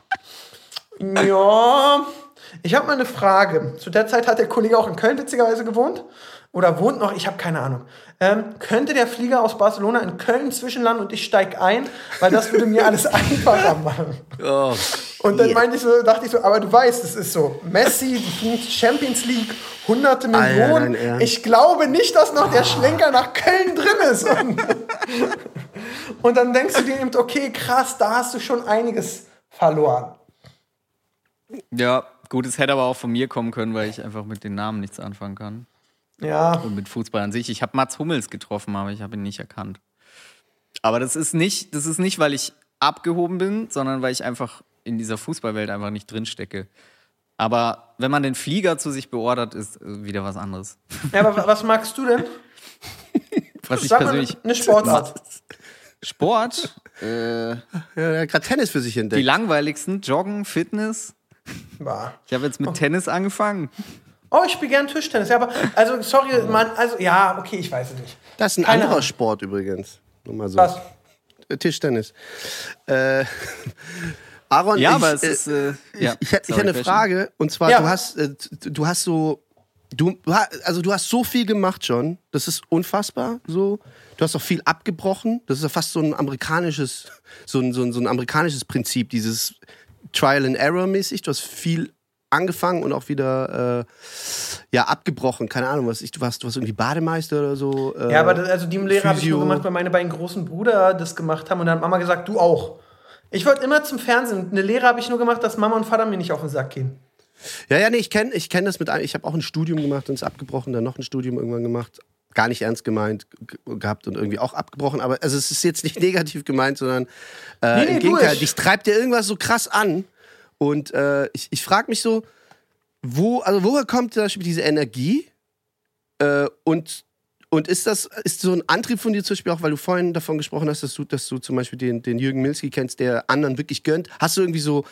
Ja... Ich habe mal eine Frage. Zu der Zeit hat der Kollege auch in Köln witzigerweise gewohnt. Oder wohnt noch, ich habe keine Ahnung. Ähm, könnte der Flieger aus Barcelona in Köln zwischenlanden und ich steige ein? Weil das würde mir alles einfacher machen. Oh, und dann meinte ich so, dachte ich so, aber du weißt, es ist so. Messi, die fliegt Champions League, hunderte Millionen. Alter, ich glaube nicht, dass noch der Schlenker nach Köln drin ist. Und, und dann denkst du dir eben, okay, krass, da hast du schon einiges verloren. Ja, gut, es hätte aber auch von mir kommen können, weil ich einfach mit den Namen nichts anfangen kann. Ja. Und mit Fußball an sich. Ich habe Mats Hummels getroffen, aber ich habe ihn nicht erkannt. Aber das ist nicht, das ist nicht, weil ich abgehoben bin, sondern weil ich einfach in dieser Fußballwelt einfach nicht drinstecke. Aber wenn man den Flieger zu sich beordert, ist wieder was anderes. Ja, aber was magst du denn? Was ich Sag persönlich. mal eine Sportart. Sport? äh, ja, er hat gerade Tennis für sich entdeckt. die langweiligsten: Joggen, Fitness. Bah. Ich habe jetzt mit Tennis angefangen. Oh, ich spiele gern Tischtennis. Ja, aber, also, sorry, man, also, ja, okay, ich weiß es nicht. Das ist ein Keine anderer Ahnung. Sport übrigens. Nur mal so. Was? Tischtennis. Äh, Aaron, Ja, ich, aber es äh, ist. Äh, ich, ja, ich, hätte- ich sorry, hätte eine Fashion. Frage. Und zwar, Ja. du hast, äh, du hast so, du, du ha- also du hast so viel gemacht schon. Das ist unfassbar. So, du hast auch viel abgebrochen. Das ist ja fast so ein amerikanisches, so ein, so ein, so ein amerikanisches Prinzip, dieses Trial and Error mäßig. Du hast viel angefangen und auch wieder äh, ja abgebrochen. Keine Ahnung, was ich, du warst, du warst irgendwie Bademeister oder so. Äh, Ja, aber das, also die Lehre habe ich nur Physio. gemacht, weil meine beiden großen Brüder das gemacht haben und dann hat Mama gesagt, du auch. Ich wollte immer zum Fernsehen. Eine Lehre habe ich nur gemacht, dass Mama und Vater mir nicht auf den Sack gehen. Ja, ja, nee, ich kenne ich kenn das mit. ein- Ich habe auch ein Studium gemacht und es abgebrochen, dann noch ein Studium irgendwann gemacht. Gar nicht ernst gemeint g- gehabt und irgendwie auch abgebrochen. Aber also es ist jetzt nicht negativ gemeint, sondern äh, Nee, nee, im du, Gegenteil. ich- Dich treibt dir irgendwas so krass an. Und äh, ich, ich frage mich so, wo, also woher kommt zum Beispiel diese Energie? Äh, und und ist das ist so ein Antrieb von dir zum Beispiel auch, weil du vorhin davon gesprochen hast, dass du, dass du zum Beispiel den, den Jürgen Milski kennst, der anderen wirklich gönnt. Hast du irgendwie so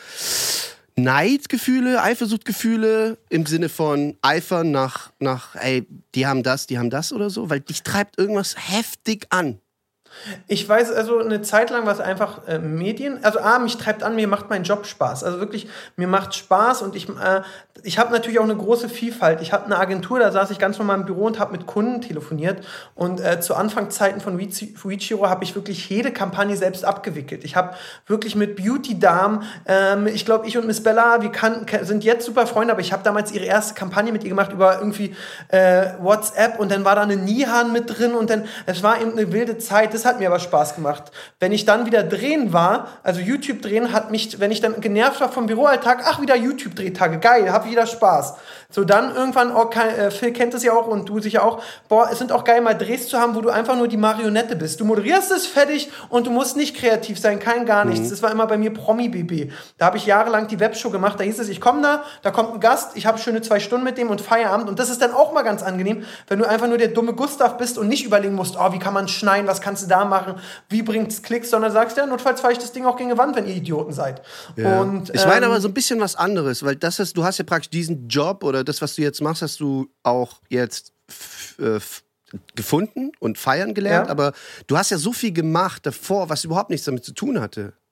Neidgefühle, Eifersuchtgefühle im Sinne von Eifern nach, nach, ey, die haben das, die haben das oder so? Weil dich treibt irgendwas heftig an. Ich weiß, also eine Zeit lang war es einfach äh, Medien. Also A, mich treibt an, mir macht mein Job Spaß. Also wirklich, mir macht Spaß und ich, äh, ich habe natürlich auch eine große Vielfalt. Ich habe eine Agentur, da saß ich ganz normal im Büro und habe mit Kunden telefoniert. Und äh, zu Anfangszeiten von Reachiro habe ich wirklich jede Kampagne selbst abgewickelt. Ich habe wirklich mit Beauty-Damen, ähm, ich glaube, ich und Miss Bella, wir kann, sind jetzt super Freunde, aber ich habe damals ihre erste Kampagne mit ihr gemacht über irgendwie äh, WhatsApp und dann war da eine Nihan mit drin und dann, es war eben eine wilde Zeit. Das hat mir aber Spaß gemacht. Wenn ich dann wieder drehen war, also YouTube drehen, hat mich, wenn ich dann genervt war vom Büroalltag, ach, wieder YouTube-Drehtage, geil, hab wieder Spaß. So, dann irgendwann, oh, äh, Phil kennt es ja auch und du sicher auch, boah, es sind auch geil, mal Drehs zu haben, wo du einfach nur die Marionette bist. Du moderierst es fertig und du musst nicht kreativ sein, kein gar nichts. Das war immer bei mir Promi-B B. Da habe ich jahrelang die Webshow gemacht, da hieß es, ich komme da, da kommt ein Gast, ich habe schöne zwei Stunden mit dem und Feierabend und das ist dann auch mal ganz angenehm, wenn du einfach nur der dumme Gustav bist und nicht überlegen musst, oh, wie kann man schneiden, was kannst du da machen, wie bringt's Klicks, sondern sagst, ja, notfalls fahre ich das Ding auch gegen die Wand, wenn ihr Idioten seid. Ja. Und, ich meine ähm, aber so ein bisschen was anderes, weil das ist, du hast ja praktisch diesen Job oder das, was du jetzt machst, hast du auch jetzt f- äh, f- gefunden und feiern gelernt, Ja. aber du hast ja so viel gemacht davor, was überhaupt nichts damit zu tun hatte.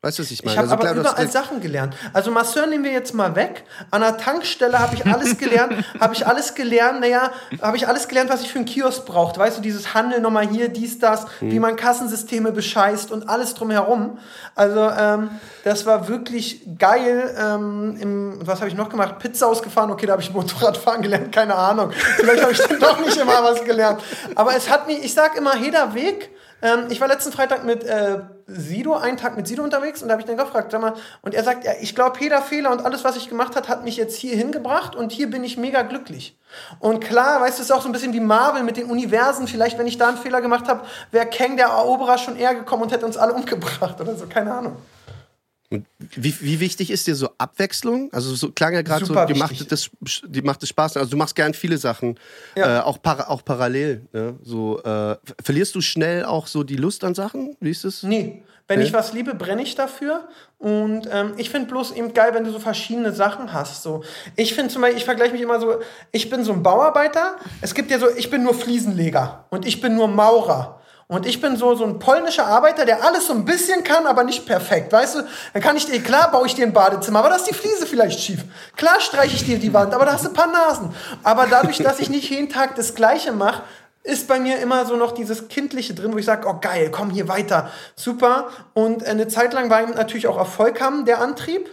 Weißt du, was ich meine? Ich habe also, aber klar, überall das, Sachen gelernt. Also Masseur nehmen wir jetzt mal weg. An der Tankstelle habe ich alles gelernt. habe ich alles gelernt. Naja, habe ich alles gelernt, was ich für einen Kiosk braucht. Weißt du, dieses Handel nochmal hier, dies, das, hm. wie man Kassensysteme bescheißt und alles drumherum. Also ähm, das war wirklich geil. Ähm, im, was habe ich noch gemacht? Pizza ausgefahren. Okay, da habe ich Motorradfahren gelernt. Keine Ahnung. Vielleicht habe ich dann doch nicht immer was gelernt. Aber es hat mich, ich sag immer, jeder Weg. Ähm, ich war letzten Freitag mit äh, Sido, einen Tag mit Sido unterwegs und da habe ich dann gefragt, sag mal, und er sagt, ja, ich glaube, jeder Fehler und alles, was ich gemacht habe, hat mich jetzt hier hingebracht und hier bin ich mega glücklich. Und klar, weißt du, es ist auch so ein bisschen wie Marvel mit den Universen. Vielleicht, wenn ich da einen Fehler gemacht habe, wäre Kang der Eroberer schon eher gekommen und hätte uns alle umgebracht oder so, keine Ahnung. Und wie, wie wichtig ist dir so Abwechslung? Also so klang ja gerade so, die macht, das, die macht es Spaß. Also du machst gern viele Sachen, ja. äh, auch, para, auch parallel. Ne? So, äh, verlierst du schnell auch so die Lust an Sachen? Wie ist das? Nee. Wenn nee? ich was liebe, brenne ich dafür. Und ähm, ich finde bloß eben geil, wenn du so verschiedene Sachen hast. So. Ich finde zum Beispiel, ich vergleiche mich immer so, ich bin so ein Bauarbeiter. Es gibt ja so, ich bin nur Fliesenleger und ich bin nur Maurer. Und ich bin so, so ein polnischer Arbeiter, der alles so ein bisschen kann, aber nicht perfekt, weißt du? Dann kann ich dir, klar baue ich dir ein Badezimmer, aber da ist die Fliese vielleicht schief. Klar streiche ich dir die Wand, aber da hast du ein paar Nasen. Aber dadurch, dass ich nicht jeden Tag das Gleiche mache, ist bei mir immer so noch dieses Kindliche drin, wo ich sage, oh geil, komm hier weiter, super. Und eine Zeit lang war ihm natürlich auch Erfolg haben, der Antrieb.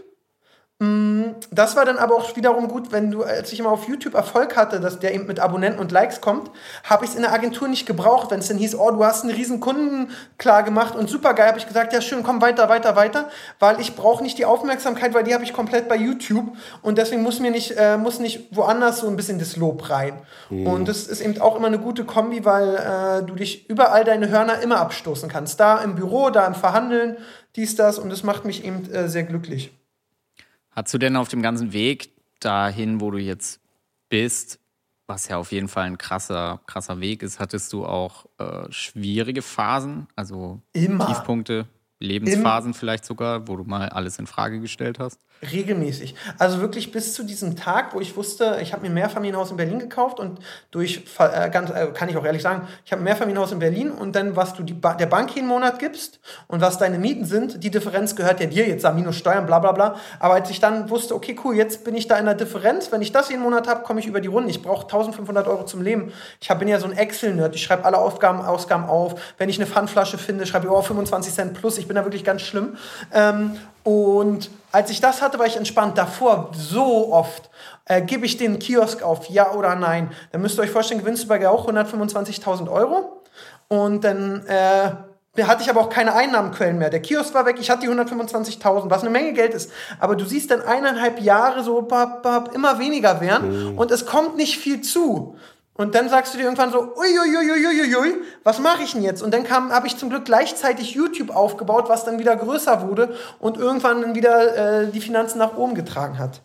Das war dann aber auch wiederum gut, wenn du, als ich immer auf YouTube Erfolg hatte, dass der eben mit Abonnenten und Likes kommt, habe ich es in der Agentur nicht gebraucht. Wenn es dann hieß, oh, du hast einen riesen Kunden klar gemacht und super geil, habe ich gesagt, ja schön, komm weiter, weiter, weiter, weil ich brauche nicht die Aufmerksamkeit, weil die habe ich komplett bei YouTube und deswegen muss mir nicht, äh, muss nicht woanders so ein bisschen das Lob rein. Mhm. Und das ist eben auch immer eine gute Kombi, weil äh, du dich überall deine Hörner immer abstoßen kannst. Da im Büro, da im Verhandeln, dies, das und das macht mich eben äh, sehr glücklich. Hast du denn auf dem ganzen Weg dahin, wo du jetzt bist, was ja auf jeden Fall ein krasser, krasser Weg ist, hattest du auch äh, schwierige Phasen, also Immer. Tiefpunkte, Lebensphasen Im- vielleicht sogar, wo du mal alles in Frage gestellt hast? Regelmäßig. Also wirklich bis zu diesem Tag, wo ich wusste, ich habe mir ein Mehrfamilienhaus in Berlin gekauft und durch, äh, ganz, äh, kann ich auch ehrlich sagen, ich habe ein Mehrfamilienhaus in Berlin und dann, was du die ba- der Bank jeden Monat gibst und was deine Mieten sind, die Differenz gehört ja dir, jetzt minus Steuern, bla bla bla. Aber als ich dann wusste, okay, cool, jetzt bin ich da in der Differenz, wenn ich das jeden Monat habe, komme ich über die Runden. Ich brauche eintausendfünfhundert Euro zum Leben. Ich hab, bin ja so ein Excel-Nerd, ich schreibe alle Aufgaben, Ausgaben auf. Wenn ich eine Pfandflasche finde, schreibe ich, oh, fünfundzwanzig Cent plus. Ich bin da wirklich ganz schlimm. Ähm, und als ich das hatte, war ich entspannt. Davor so oft. Äh, gebe ich den Kiosk auf, ja oder nein? Dann müsst ihr euch vorstellen, gewinnst du bei auch hundertfünfundzwanzigtausend Euro. Und dann äh, hatte ich aber auch keine Einnahmenquellen mehr. Der Kiosk war weg, ich hatte die hundertfünfundzwanzigtausend, was eine Menge Geld ist. Aber du siehst dann eineinhalb Jahre so bap, bap, immer weniger werden. Mhm. Und es kommt nicht viel zu. Und dann sagst du dir irgendwann so, uiuiuiuiui, was mache ich denn jetzt? Und dann habe ich zum Glück gleichzeitig YouTube aufgebaut, was dann wieder größer wurde und irgendwann dann wieder äh, die Finanzen nach oben getragen hat.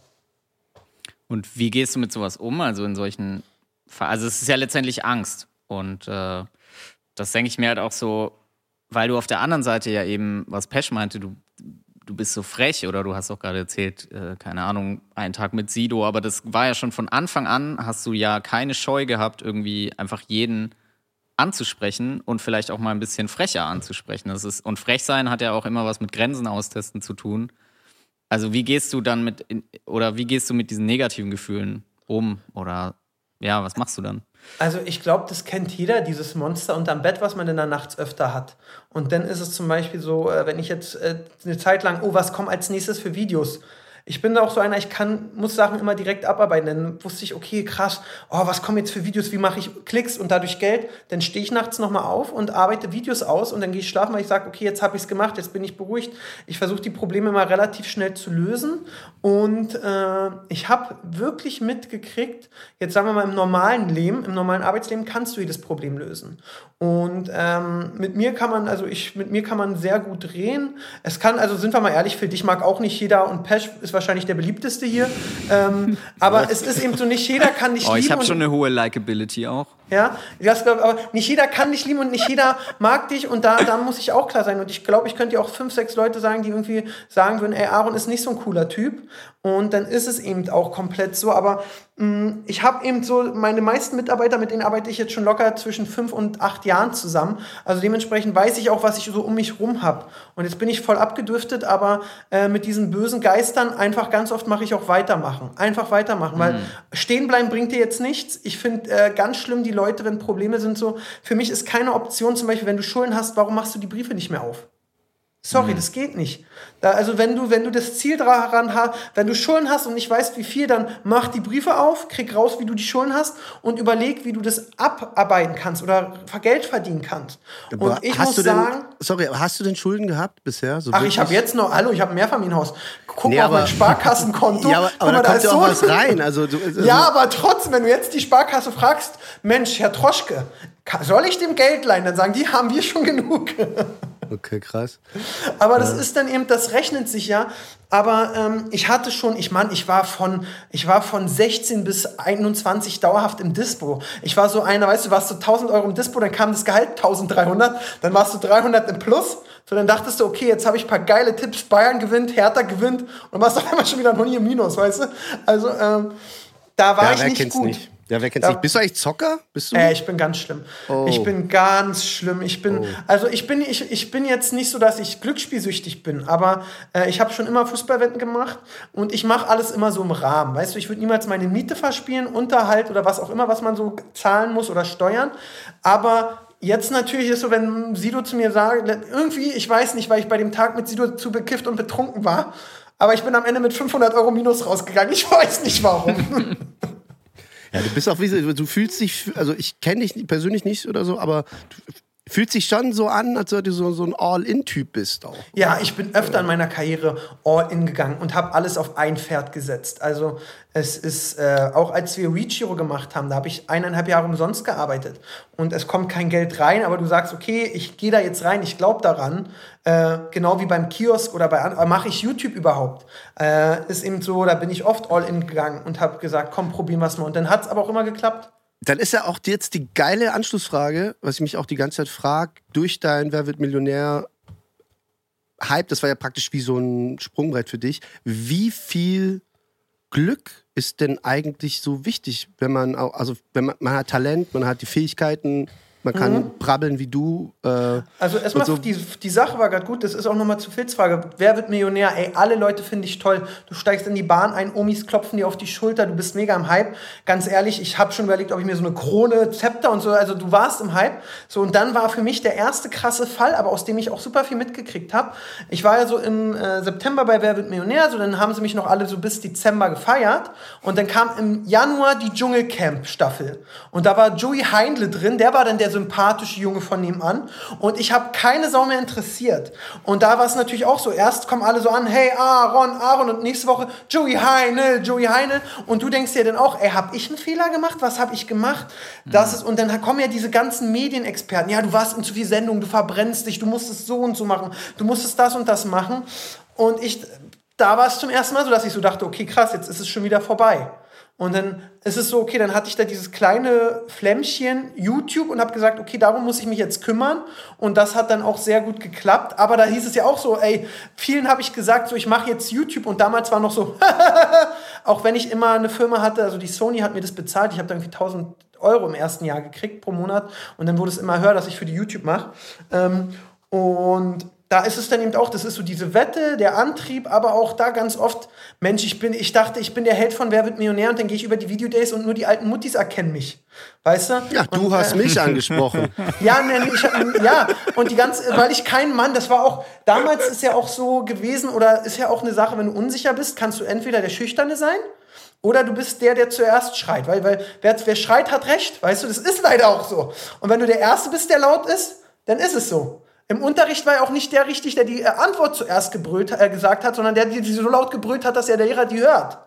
Und wie gehst du mit sowas um? Also in solchen, also es ist ja letztendlich Angst. Und äh, das denke ich mir halt auch so, weil du auf der anderen Seite ja eben, was Pesch meinte, du du bist so frech oder du hast auch gerade erzählt, äh, keine Ahnung, einen Tag mit Sido, aber das war ja schon von Anfang an, hast du ja keine Scheu gehabt, irgendwie einfach jeden anzusprechen und vielleicht auch mal ein bisschen frecher anzusprechen. Das ist, und frech sein hat ja auch immer was mit Grenzen austesten zu tun. Also wie gehst du dann mit, oder wie gehst du mit diesen negativen Gefühlen um? Oder ja, was machst du dann? Also ich glaube, das kennt jeder, dieses Monster unterm Bett, was man in der Nachts öfter hat. Und dann ist es zum Beispiel so, wenn ich jetzt eine Zeit lang, oh, was kommt als nächstes für Videos? Ich bin da auch so einer, ich kann, muss Sachen immer direkt abarbeiten. Dann wusste ich, okay, krass, oh, was kommen jetzt für Videos, wie mache ich Klicks und dadurch Geld? Dann stehe ich nachts nochmal auf und arbeite Videos aus und dann gehe ich schlafen, weil ich sage, okay, jetzt habe ich es gemacht, jetzt bin ich beruhigt. Ich versuche die Probleme mal relativ schnell zu lösen und äh, ich habe wirklich mitgekriegt, jetzt sagen wir mal im normalen Leben, im normalen Arbeitsleben kannst du jedes Problem lösen. Und ähm, mit mir kann man, also ich, mit mir kann man sehr gut reden. Es kann, also sind wir mal ehrlich, für dich mag auch nicht jeder und Pesch ist wahrscheinlich der beliebteste hier. Ähm, aber es ist eben so, nicht jeder kann dich oh, lieben. Ich habe schon eine hohe Likability auch. Ja, das, glaub, aber nicht jeder kann dich lieben und nicht jeder mag dich und da, da muss ich auch klar sein. Und ich glaube, ich könnte dir auch fünf, sechs Leute sagen, die irgendwie sagen würden, ey, Aaron ist nicht so ein cooler Typ. Und dann ist es eben auch komplett so. Aber mh, ich habe eben so, meine meisten Mitarbeiter, mit denen arbeite ich jetzt schon locker zwischen fünf und acht Jahren zusammen. Also dementsprechend weiß ich auch, was ich so um mich rum habe. Und jetzt bin ich voll abgedriftet, aber äh, mit diesen bösen Geistern einfach ganz oft mache ich auch weitermachen. Einfach weitermachen, mhm. weil stehen bleiben bringt dir jetzt nichts. Ich finde äh, ganz schlimm die Leute, wenn Probleme sind, so, für mich ist keine Option, zum Beispiel, wenn du Schulden hast, warum machst du die Briefe nicht mehr auf? Sorry, mhm. das geht nicht. Da, also wenn du, wenn du das Ziel daran hast, wenn du Schulden hast und nicht weißt, wie viel, dann mach die Briefe auf, krieg raus, wie du die Schulden hast und überleg, wie du das abarbeiten kannst oder Geld verdienen kannst. Aber und ich hast muss du denn, sagen... Sorry, hast du denn Schulden gehabt bisher? So ach, ich habe jetzt noch, hallo, ich habe ein Mehrfamilienhaus. Guck nee, mal auf aber, mein Sparkassenkonto. ja, aber, aber mal, da kommt ja auch so was rein. Also, du, also ja, aber trotzdem, wenn du jetzt die Sparkasse fragst, Mensch, Herr Troschke, soll ich dem Geld leihen? Dann sagen die, haben wir schon genug. Okay, krass. Aber das ja. ist dann eben, das rechnet sich ja. Aber ähm, ich hatte schon, ich meine, ich war von, ich war von sechzehn bis einundzwanzig dauerhaft im Dispo. Ich war so einer, weißt du, warst du tausend Euro im Dispo, dann kam das Gehalt dreizehnhundert, dann warst du dreihundert im Plus. So, dann dachtest du, okay, jetzt habe ich ein paar geile Tipps, Bayern gewinnt, Hertha gewinnt und dann warst du auf einmal schon wieder noch nie im Minus, weißt du? Also, ähm, da war ja, ich nicht gut. Nicht. Ja, wer kennt's ja. nicht? Bist du eigentlich Zocker? Bist du? Äh, ich bin ganz schlimm. Oh. Ich bin ganz schlimm. Ich bin, oh. also ich bin, ich, ich bin jetzt nicht so, dass ich glücksspielsüchtig bin, aber äh, ich habe schon immer Fußballwetten gemacht und ich mache alles immer so im Rahmen. Weißt du, ich würde niemals meine Miete verspielen, Unterhalt oder was auch immer, was man so zahlen muss oder steuern. Aber jetzt natürlich ist so, wenn Sido zu mir sagt, irgendwie, ich weiß nicht, weil ich bei dem Tag mit Sido zu bekifft und betrunken war, aber ich bin am Ende mit fünfhundert Euro Minus rausgegangen. Ich weiß nicht warum. Ja, du bist auch wie so, du fühlst dich, also ich kenne dich persönlich nicht oder so, aber du fühlst dich schon so an, als ob du so, so ein All-In-Typ bist auch. Ja, ich bin öfter in meiner Karriere All-In gegangen und habe alles auf ein Pferd gesetzt. Also es ist, äh, auch als wir Reachiro gemacht haben, da habe ich eineinhalb Jahre umsonst gearbeitet. Und es kommt kein Geld rein, aber du sagst, okay, ich gehe da jetzt rein, ich glaube daran. Äh, genau wie beim Kiosk oder bei anderen, mache ich YouTube überhaupt? Äh, ist eben so, da bin ich oft All-In gegangen und habe gesagt, komm, probieren wir es mal. Und dann hat es aber auch immer geklappt. Dann ist ja auch jetzt die geile Anschlussfrage, was ich mich auch die ganze Zeit frage, durch dein Wer wird Millionär Hype, das war ja praktisch wie so ein Sprungbrett für dich. Wie viel Glück ist denn eigentlich so wichtig, wenn man auch, also wenn man, man hat Talent, man hat die Fähigkeiten, man kann mhm. brabbeln wie du. Äh, also erstmal, so. die, die Sache war gerade gut, das ist auch nochmal zur Filzfrage. Wer wird Millionär? Ey, alle Leute finde ich toll. Du steigst in die Bahn ein, Omis klopfen dir auf die Schulter, du bist mega im Hype. Ganz ehrlich, ich habe schon überlegt, ob ich mir so eine Krone, Zepter und so, also du warst im Hype. So, und dann war für mich der erste krasse Fall, aber aus dem ich auch super viel mitgekriegt habe. Ich war ja so im äh, September bei Wer wird Millionär, so dann haben sie mich noch alle so bis Dezember gefeiert. Und dann kam im Januar die Dschungelcamp-Staffel. Und da war Joey Heindle drin, der war dann der sympathische Junge von nebenan. Und ich habe keine Sau mehr interessiert. Und da war es natürlich auch so. Erst kommen alle so an, hey, Aaron, Aaron. Und nächste Woche, Joey Heindle, Joey Heindle. Und du denkst dir dann auch, ey, hab ich einen Fehler gemacht? Was habe ich gemacht? Das ist, und dann kommen ja diese ganzen Medienexperten. Ja, du warst in zu viel Sendungen, du verbrennst dich, du musstest so und so machen. Du musstest das und das machen. Und ich, da war es zum ersten Mal so, dass ich so dachte, okay, krass, jetzt ist es schon wieder vorbei. Und dann ist es so, okay, dann hatte ich da dieses kleine Flämmchen YouTube und habe gesagt, okay, darum muss ich mich jetzt kümmern. Und das hat dann auch sehr gut geklappt. Aber da hieß es ja auch so, ey, vielen habe ich gesagt, so ich mache jetzt YouTube. Und damals war noch so, auch wenn ich immer eine Firma hatte, also die Sony hat mir das bezahlt. Ich habe dann irgendwie tausend Euro im ersten Jahr gekriegt pro Monat. Und dann wurde es immer höher, dass ich für die YouTube mache. Ähm, und da ist es dann eben auch, das ist so diese Wette, der Antrieb, aber auch da ganz oft, Mensch, ich bin, ich dachte, ich bin der Held von Wer wird Millionär und dann gehe ich über die Videodays und nur die alten Muttis erkennen mich. Weißt du? Ja, du und, hast äh, mich angesprochen. Ja, ne, ich, ja, und die ganze, weil ich kein Mann, das war auch, damals ist ja auch so gewesen, oder ist ja auch eine Sache, wenn du unsicher bist, kannst du entweder der Schüchterne sein, oder du bist der, der zuerst schreit. Weil, weil wer, wer schreit, hat recht. Weißt du, das ist leider auch so. Und wenn du der Erste bist, der laut ist, dann ist es so. Im Unterricht war ja auch nicht der richtig, der die Antwort zuerst gebrüllt, äh, gesagt hat, sondern der, der die so laut gebrüllt hat, dass ja der Lehrer die hört.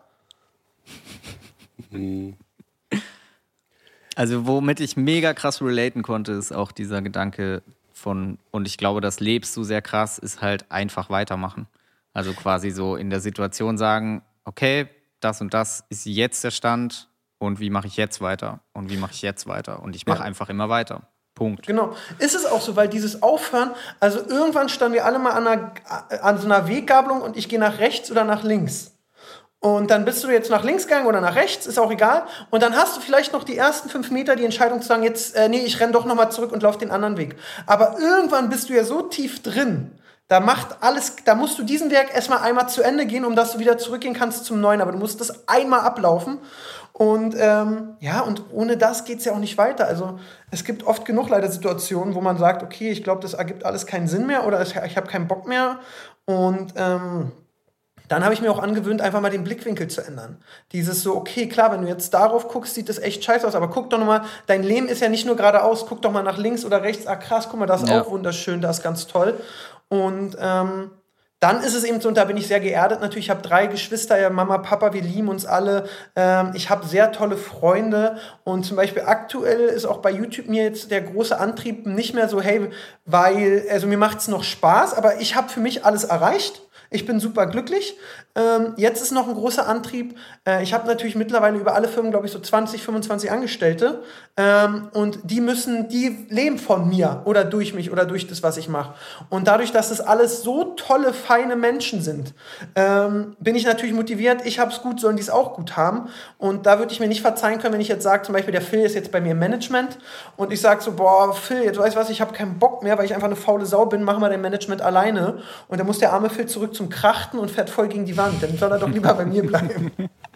Also womit ich mega krass relaten konnte, ist auch dieser Gedanke von, und ich glaube, das lebst du sehr krass, ist halt einfach weitermachen. Also quasi so in der Situation sagen, okay, das und das ist jetzt der Stand, Und wie mache ich jetzt weiter? Und wie mache ich jetzt weiter? Und ich mache Ja. einfach immer weiter. Punkt. Genau. Ist es auch so, weil dieses Aufhören, also irgendwann standen wir alle mal an, einer, an so einer Weggabelung und ich gehe nach rechts oder nach links. Und dann bist du jetzt nach links gegangen oder nach rechts, ist auch egal. Und dann hast du vielleicht noch die ersten fünf Meter die Entscheidung zu sagen, jetzt, äh, nee, ich renn doch nochmal zurück und laufe den anderen Weg. Aber irgendwann bist du ja so tief drin, da macht alles, da musst du diesen Weg erstmal einmal zu Ende gehen, um dass du wieder zurückgehen kannst zum neuen. Aber du musst das einmal ablaufen. Und ähm, ja, und ohne das geht's ja auch nicht weiter. Also es gibt oft genug leider Situationen, wo man sagt, okay, ich glaube, das ergibt alles keinen Sinn mehr oder ich habe keinen Bock mehr. Und ähm, dann habe ich mir auch angewöhnt, einfach mal den Blickwinkel zu ändern. Dieses so, okay, klar, wenn du jetzt darauf guckst, sieht das echt scheiße aus, aber guck doch nochmal, dein Leben ist ja nicht nur geradeaus, guck doch mal nach links oder rechts, ah krass, guck mal, das ist Ja. auch wunderschön, das ist ganz toll. Und ähm, dann ist es eben so, und da bin ich sehr geerdet natürlich, ich habe drei Geschwister, ja, Mama, Papa, wir lieben uns alle. Ähm, ich habe sehr tolle Freunde und zum Beispiel aktuell ist auch bei YouTube mir jetzt der große Antrieb nicht mehr so, hey, weil, also mir macht's noch Spaß, aber ich habe für mich alles erreicht. Ich bin super glücklich. Ähm, jetzt ist noch ein großer Antrieb. Äh, ich habe natürlich mittlerweile über alle Firmen, glaube ich, so zwanzig, fünfundzwanzig Angestellte. Ähm, und die müssen, die leben von mir oder durch mich oder durch das, was ich mache. Und dadurch, dass das alles so tolle, feine Menschen sind, ähm, bin ich natürlich motiviert. Ich habe es gut, sollen die es auch gut haben. Und da würde ich mir nicht verzeihen können, wenn ich jetzt sage, zum Beispiel der Phil ist jetzt bei mir im Management und ich sage so, boah, Phil, jetzt weißt du was, ich habe keinen Bock mehr, weil ich einfach eine faule Sau bin, mach mal dein Management alleine. Und dann muss der arme Phil zurück zum Krachten und fährt voll gegen die Wand. Dann soll er doch lieber bei mir bleiben.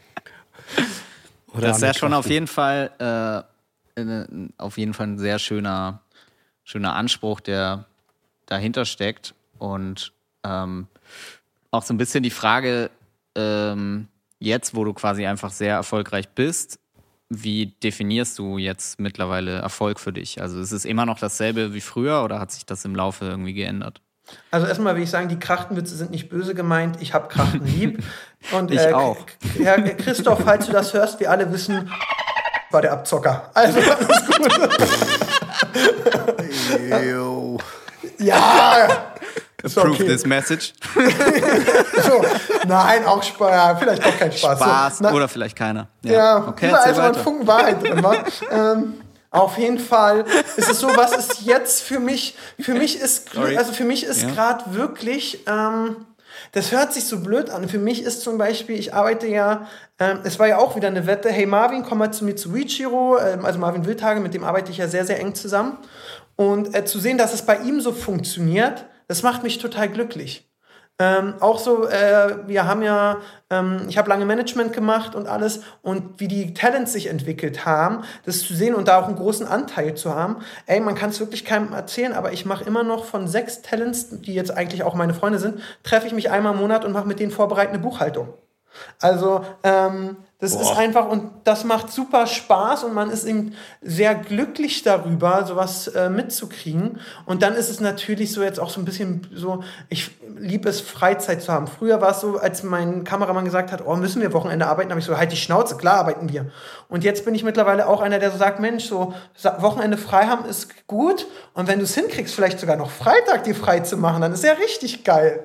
Oder das ist ja schon auf jeden Fall äh, äh, auf jeden Fall ein sehr schöner, schöner Anspruch, der dahinter steckt. Und ähm, auch so ein bisschen die Frage, ähm, jetzt, wo du quasi einfach sehr erfolgreich bist, wie definierst du jetzt mittlerweile Erfolg für dich? Also ist es immer noch dasselbe wie früher oder hat sich das im Laufe irgendwie geändert? Also erstmal will ich sagen, die Krachtenwitze sind nicht böse gemeint. Ich habe Krachten lieb. Und, ich äh, auch. Herr Christoph, falls du das hörst, wir alle wissen, war der Abzocker. Also alles gut. Yo. Ja. Ist Approve okay. this message. So, nein, auch Spaß. Ja, vielleicht auch kein Spaß. Spaß so, na, oder vielleicht keiner. Ja, Ja, okay, überall erzähl so ein weiter. Funken Wahrheit drin war. ähm, Auf jeden Fall ist es so, was ist jetzt für mich, für mich ist, Sorry. also für mich ist Ja. gerade wirklich, ähm, das hört sich so blöd an. Für mich ist zum Beispiel, ich arbeite ja, ähm, es war ja auch wieder eine Wette, hey Marvin, komm mal zu mir zu Ichiro, ähm, also Marvin Wildhage, mit dem arbeite ich ja sehr, sehr eng zusammen. Und äh, zu sehen, dass es bei ihm so funktioniert, das macht mich total glücklich. Ähm, auch so, äh, wir haben ja, ähm, ich habe lange Management gemacht und alles und wie die Talents sich entwickelt haben, das zu sehen und da auch einen großen Anteil zu haben, ey, man kann es wirklich keinem erzählen, aber ich mache immer noch von sechs Talents, die jetzt eigentlich auch meine Freunde sind, treffe ich mich einmal im Monat und mache mit denen vorbereitende Buchhaltung. Also, ähm, das Boah. ist einfach, und das macht super Spaß und man ist eben sehr glücklich darüber, sowas äh, mitzukriegen. Und dann ist es natürlich so jetzt auch so ein bisschen so, ich liebe es, Freizeit zu haben. Früher war es so, als mein Kameramann gesagt hat, oh, müssen wir Wochenende arbeiten, habe ich so, halt die Schnauze, klar arbeiten wir. Und jetzt bin ich mittlerweile auch einer, der so sagt, Mensch, so Wochenende frei haben ist gut. Und wenn du es hinkriegst, vielleicht sogar noch Freitag dir frei zu machen, dann ist ja richtig geil.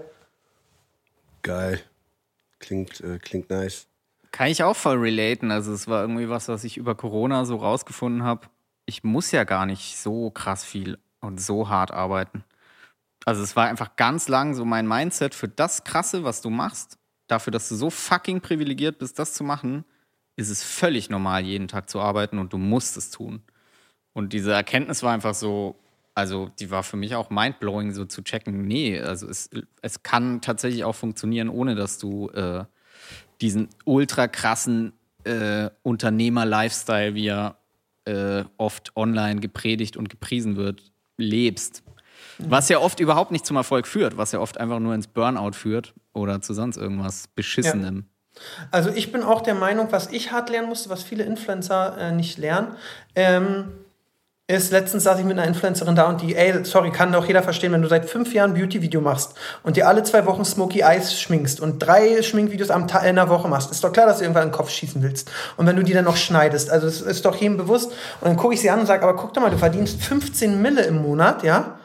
Geil. Klingt, äh, klingt nice. Kann ich auch voll relaten. Also es war irgendwie was, was ich über Corona so rausgefunden habe. Ich muss ja gar nicht so krass viel und so hart arbeiten. Also es war einfach ganz lang so mein Mindset für das Krasse, was du machst. Dafür, dass du so fucking privilegiert bist, das zu machen, ist es völlig normal, jeden Tag zu arbeiten und du musst es tun. Und diese Erkenntnis war einfach so, also die war für mich auch mindblowing, so zu checken, nee, also es, es kann tatsächlich auch funktionieren, ohne dass du äh, diesen ultra krassen äh, Unternehmer-Lifestyle, wie er äh, oft online gepredigt und gepriesen wird, lebst. Was ja oft überhaupt nicht zum Erfolg führt, was ja oft einfach nur ins Burnout führt oder zu sonst irgendwas Beschissenem. Also ich bin auch der Meinung, was ich hart lernen musste, was viele Influencer äh, nicht lernen, ähm, ist, letztens saß ich mit einer Influencerin da und die, ey, sorry, kann doch jeder verstehen, wenn du seit fünf Jahren Beauty-Video machst und dir alle zwei Wochen Smoky Eyes schminkst und drei Schminkvideos am Tag in der Woche machst, ist doch klar, dass du irgendwann in den Kopf schießen willst. Und wenn du die dann noch schneidest, also das ist doch jedem bewusst. Und dann gucke ich sie an und sage, aber guck doch mal, du verdienst fünfzehn Mille im Monat, ja?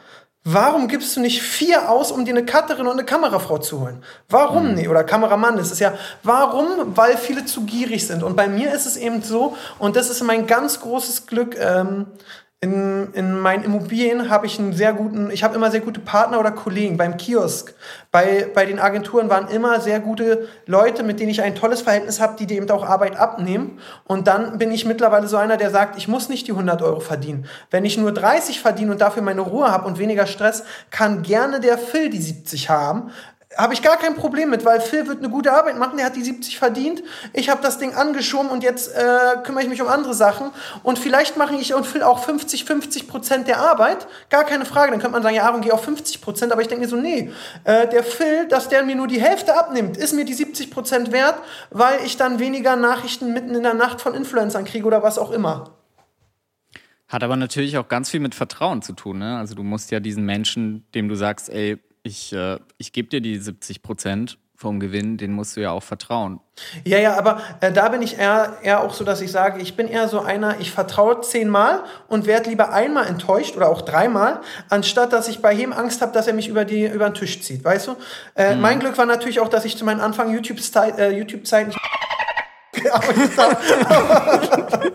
Warum gibst du nicht vier aus, um dir eine Cutterin und eine Kamerafrau zu holen? Warum mhm. nicht? Oder Kameramann, das ist ja, warum? Weil viele zu gierig sind. Und bei mir ist es eben so, und das ist mein ganz großes Glück, ähm, in, in meinen Immobilien habe ich einen sehr guten, ich habe immer sehr gute Partner oder Kollegen. Beim Kiosk, bei, bei den Agenturen waren immer sehr gute Leute, mit denen ich ein tolles Verhältnis habe, die dir eben auch Arbeit abnehmen. Und dann bin ich mittlerweile so einer, der sagt, ich muss nicht die hundert Euro verdienen. Wenn ich nur dreißig verdiene und dafür meine Ruhe habe und weniger Stress, kann gerne der Phil die siebzig haben. Habe ich gar kein Problem mit, weil Phil wird eine gute Arbeit machen, der hat die siebzig verdient, ich habe das Ding angeschoben und jetzt äh, kümmere ich mich um andere Sachen und vielleicht mache ich und Phil auch fünfzig, fünfzig Prozent der Arbeit, gar keine Frage, dann könnte man sagen, ja Aaron, geh auf fünfzig Prozent, aber ich denke mir so, nee, äh, der Phil, dass der mir nur die Hälfte abnimmt, ist mir die siebzig Prozent wert, weil ich dann weniger Nachrichten mitten in der Nacht von Influencern kriege oder was auch immer. Hat aber natürlich auch ganz viel mit Vertrauen zu tun, ne? Also du musst ja diesen Menschen, dem du sagst, ey, Ich, äh, ich gebe dir die siebzig Prozent vom Gewinn, den musst du ja auch vertrauen. Ja, ja, aber äh, da bin ich eher, eher auch so, dass ich sage, ich bin eher so einer, ich vertraue zehnmal und werde lieber einmal enttäuscht oder auch dreimal, anstatt dass ich bei jedem Angst habe, dass er mich über, die, über den Tisch zieht, weißt du? Äh, hm. Mein Glück war natürlich auch, dass ich zu meinen Anfang YouTube-Zeiten äh, YouTube nicht gearbeitet habe.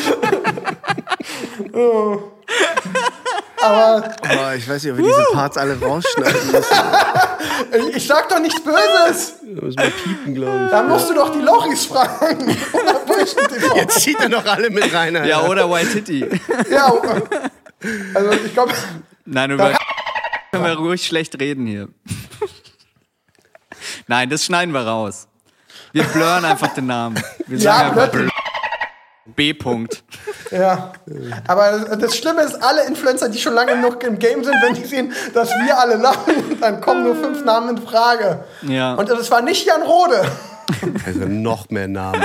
oh. Aber oh, ich weiß nicht, ob wir diese Parts alle rausschneiden müssen. ich, ich sag doch nichts Böses. Da müssen wir piepen, glaube ich. Da musst du doch die Lochis fragen. Jetzt zieht er doch alle mit rein. Alter. Ja, oder White Titty. Ja, also ich glaube... Nein, über können wir ruhig schlecht reden hier. Nein, das schneiden wir raus. Wir blurren einfach den Namen. Wir sagen ja, einfach Bl- B. -Punkt. Ja, aber das Schlimme ist, alle Influencer, die schon lange genug im Game sind, wenn die sehen, dass wir alle lachen, dann kommen nur fünf Namen in Frage. Ja. Und das war nicht Jan Rode. Also noch mehr Namen,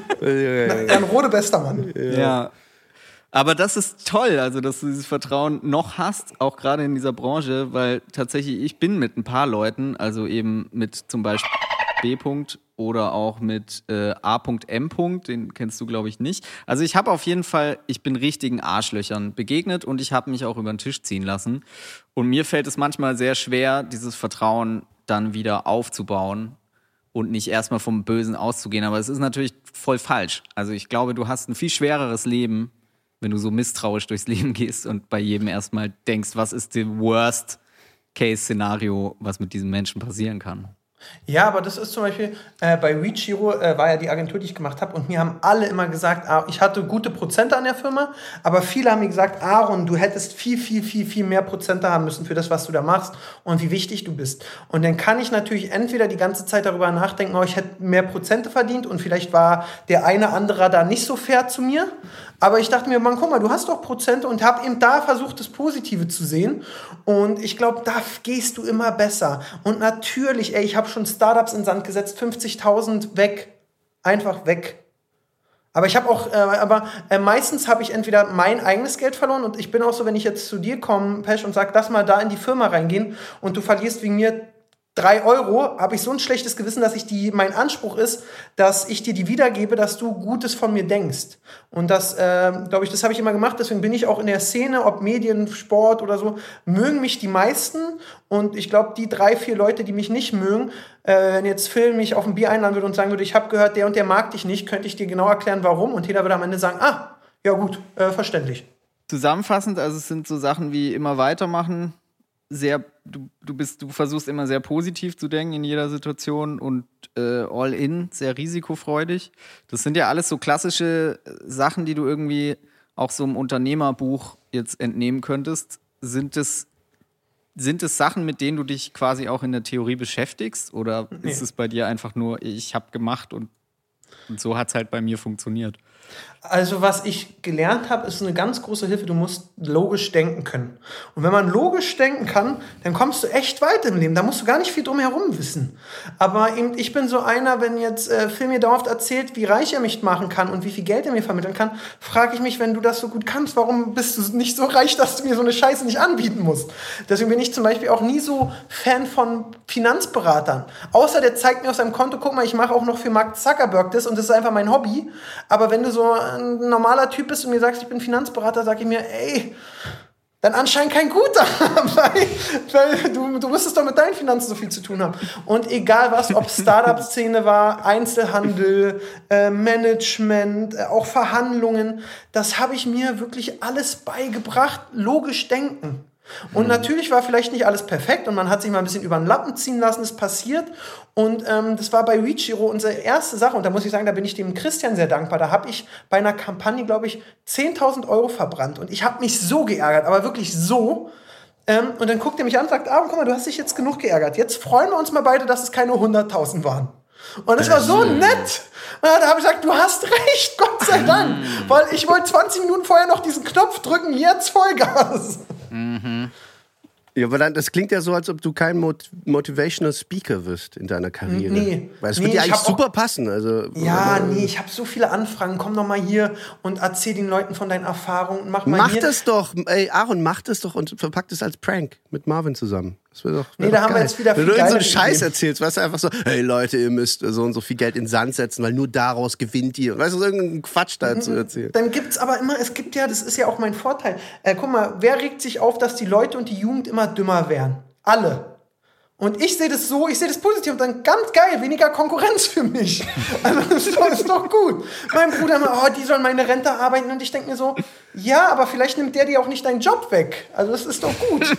Alter. Jan Rode, bester Mann. Ja. ja. Aber das ist toll, also dass du dieses Vertrauen noch hast, auch gerade in dieser Branche, weil tatsächlich ich bin mit ein paar Leuten, also eben mit zum Beispiel B. -Punkt oder auch mit äh, A. M. Den kennst du, glaube ich, nicht. Also ich habe auf jeden Fall, ich bin richtigen Arschlöchern begegnet und ich habe mich auch über den Tisch ziehen lassen. Und mir fällt es manchmal sehr schwer, dieses Vertrauen dann wieder aufzubauen und nicht erstmal vom Bösen auszugehen. Aber es ist natürlich voll falsch. Also ich glaube, du hast ein viel schwereres Leben, wenn du so misstrauisch durchs Leben gehst und bei jedem erstmal denkst, was ist das Worst-Case-Szenario, was mit diesem Menschen passieren kann. Ja, aber das ist zum Beispiel, äh, bei Reachiro äh, war ja die Agentur, die ich gemacht habe, und mir haben alle immer gesagt, ah, ich hatte gute Prozente an der Firma, aber viele haben mir gesagt, Aaron, du hättest viel, viel, viel, viel mehr Prozente haben müssen für das, was du da machst und wie wichtig du bist. Und dann kann ich natürlich entweder die ganze Zeit darüber nachdenken, oh, ich hätte mehr Prozente verdient und vielleicht war der eine andere da nicht so fair zu mir, aber ich dachte mir, Mann, guck mal, du hast doch Prozente, und habe eben da versucht, das Positive zu sehen, und ich glaube, da gehst du immer besser. Und natürlich, ey, ich habe schon Startups in den Sand gesetzt, fünfzigtausend weg, einfach weg. Aber ich habe auch, äh, aber äh, meistens habe ich entweder mein eigenes Geld verloren, und ich bin auch so, wenn ich jetzt zu dir komme, Pesch, und sag, lass mal da in die Firma reingehen und du verlierst wegen mir drei Euro, habe ich so ein schlechtes Gewissen, dass ich die, mein Anspruch ist, dass ich dir die wiedergebe, dass du Gutes von mir denkst. Und das, äh, glaube ich, das habe ich immer gemacht. Deswegen bin ich auch in der Szene, ob Medien, Sport oder so, mögen mich die meisten. Und ich glaube, die drei, vier Leute, die mich nicht mögen, äh, wenn jetzt Phil mich auf ein Bier einladen würde und sagen würde, ich habe gehört, der und der mag dich nicht, könnte ich dir genau erklären, warum. Und jeder würde am Ende sagen, ah, ja gut, äh, verständlich. Zusammenfassend, also es sind so Sachen wie immer weitermachen, sehr, du, du bist, du versuchst immer sehr positiv zu denken in jeder Situation und äh, all in, sehr risikofreudig. Das sind ja alles so klassische Sachen, die du irgendwie auch so im Unternehmerbuch jetzt entnehmen könntest. Sind es, sind es Sachen, mit denen du dich quasi auch in der Theorie beschäftigst? Oder nee. Ist es bei dir einfach nur, ich habe gemacht und, und so hat es halt bei mir funktioniert? Also was ich gelernt habe, ist eine ganz große Hilfe, du musst logisch denken können. Und wenn man logisch denken kann, dann kommst du echt weit im Leben. Da musst du gar nicht viel drum herum wissen. Aber eben, ich bin so einer, wenn jetzt äh, Phil mir dauerhaft erzählt, wie reich er mich machen kann und wie viel Geld er mir vermitteln kann, frage ich mich, wenn du das so gut kannst, warum bist du nicht so reich, dass du mir so eine Scheiße nicht anbieten musst? Deswegen bin ich zum Beispiel auch nie so Fan von Finanzberatern. Außer der zeigt mir auf seinem Konto, guck mal, ich mache auch noch für Mark Zuckerberg das und das ist einfach mein Hobby. Aber wenn du so ein normaler Typ bist und mir sagst, ich bin Finanzberater, sag ich mir, ey, dann anscheinend kein guter, weil, weil du, du müsstest doch mit deinen Finanzen so viel zu tun haben. Und egal was, ob Startup-Szene war, Einzelhandel, äh, Management, äh, auch Verhandlungen, das habe ich mir wirklich alles beigebracht, logisch denken. Und mhm. natürlich war vielleicht nicht alles perfekt und man hat sich mal ein bisschen über den Lappen ziehen lassen, das passiert. Und ähm, das war bei Reachiro unsere erste Sache. Und da muss ich sagen, da bin ich dem Christian sehr dankbar. Da habe ich bei einer Kampagne, glaube ich, zehntausend Euro verbrannt. Und ich habe mich so geärgert, aber wirklich so. Ähm, und dann guckt er mich an und sagt, ah, guck mal, du hast dich jetzt genug geärgert. Jetzt freuen wir uns mal beide, dass es keine hunderttausend waren. Und das war so nett. Und da habe ich gesagt, du hast recht, Gott sei Dank. Weil ich wollte zwanzig Minuten vorher noch diesen Knopf drücken, jetzt Vollgas. Mhm. Ja, aber dann, das klingt ja so, als ob du kein Mot- Motivational Speaker wirst in deiner Karriere. Nee. Weil es nee, wird dir eigentlich super auch, passen. Also, ja, aber, nee, ich habe so viele Anfragen. Komm doch mal hier und erzähl den Leuten von deinen Erfahrungen. Mach mal mach hier. das doch, ey, Aaron, mach das doch und verpack das als Prank mit Marvin zusammen. Das wäre doch. Wär nee, doch da haben geil. wir jetzt wieder Wenn viel du irgend so einen geilere Scheiß Ideen. erzählst, weißt du, einfach so, hey Leute, ihr müsst so und so viel Geld in den Sand setzen, weil nur daraus gewinnt ihr. Weißt du, so irgendeinen Quatsch da zu erzählen. Dann gibt's aber immer, es gibt ja, das ist ja auch mein Vorteil. Äh, guck mal, wer regt sich auf, dass die Leute und die Jugend immer dümmer werden? Alle. Und ich sehe das so, ich sehe das positiv und dann ganz geil, weniger Konkurrenz für mich. Also das ist doch, das ist doch gut. Mein Bruder immer, oh, die sollen meine Rente arbeiten und ich denke mir so, ja, aber vielleicht nimmt der dir auch nicht deinen Job weg. Also das ist doch gut.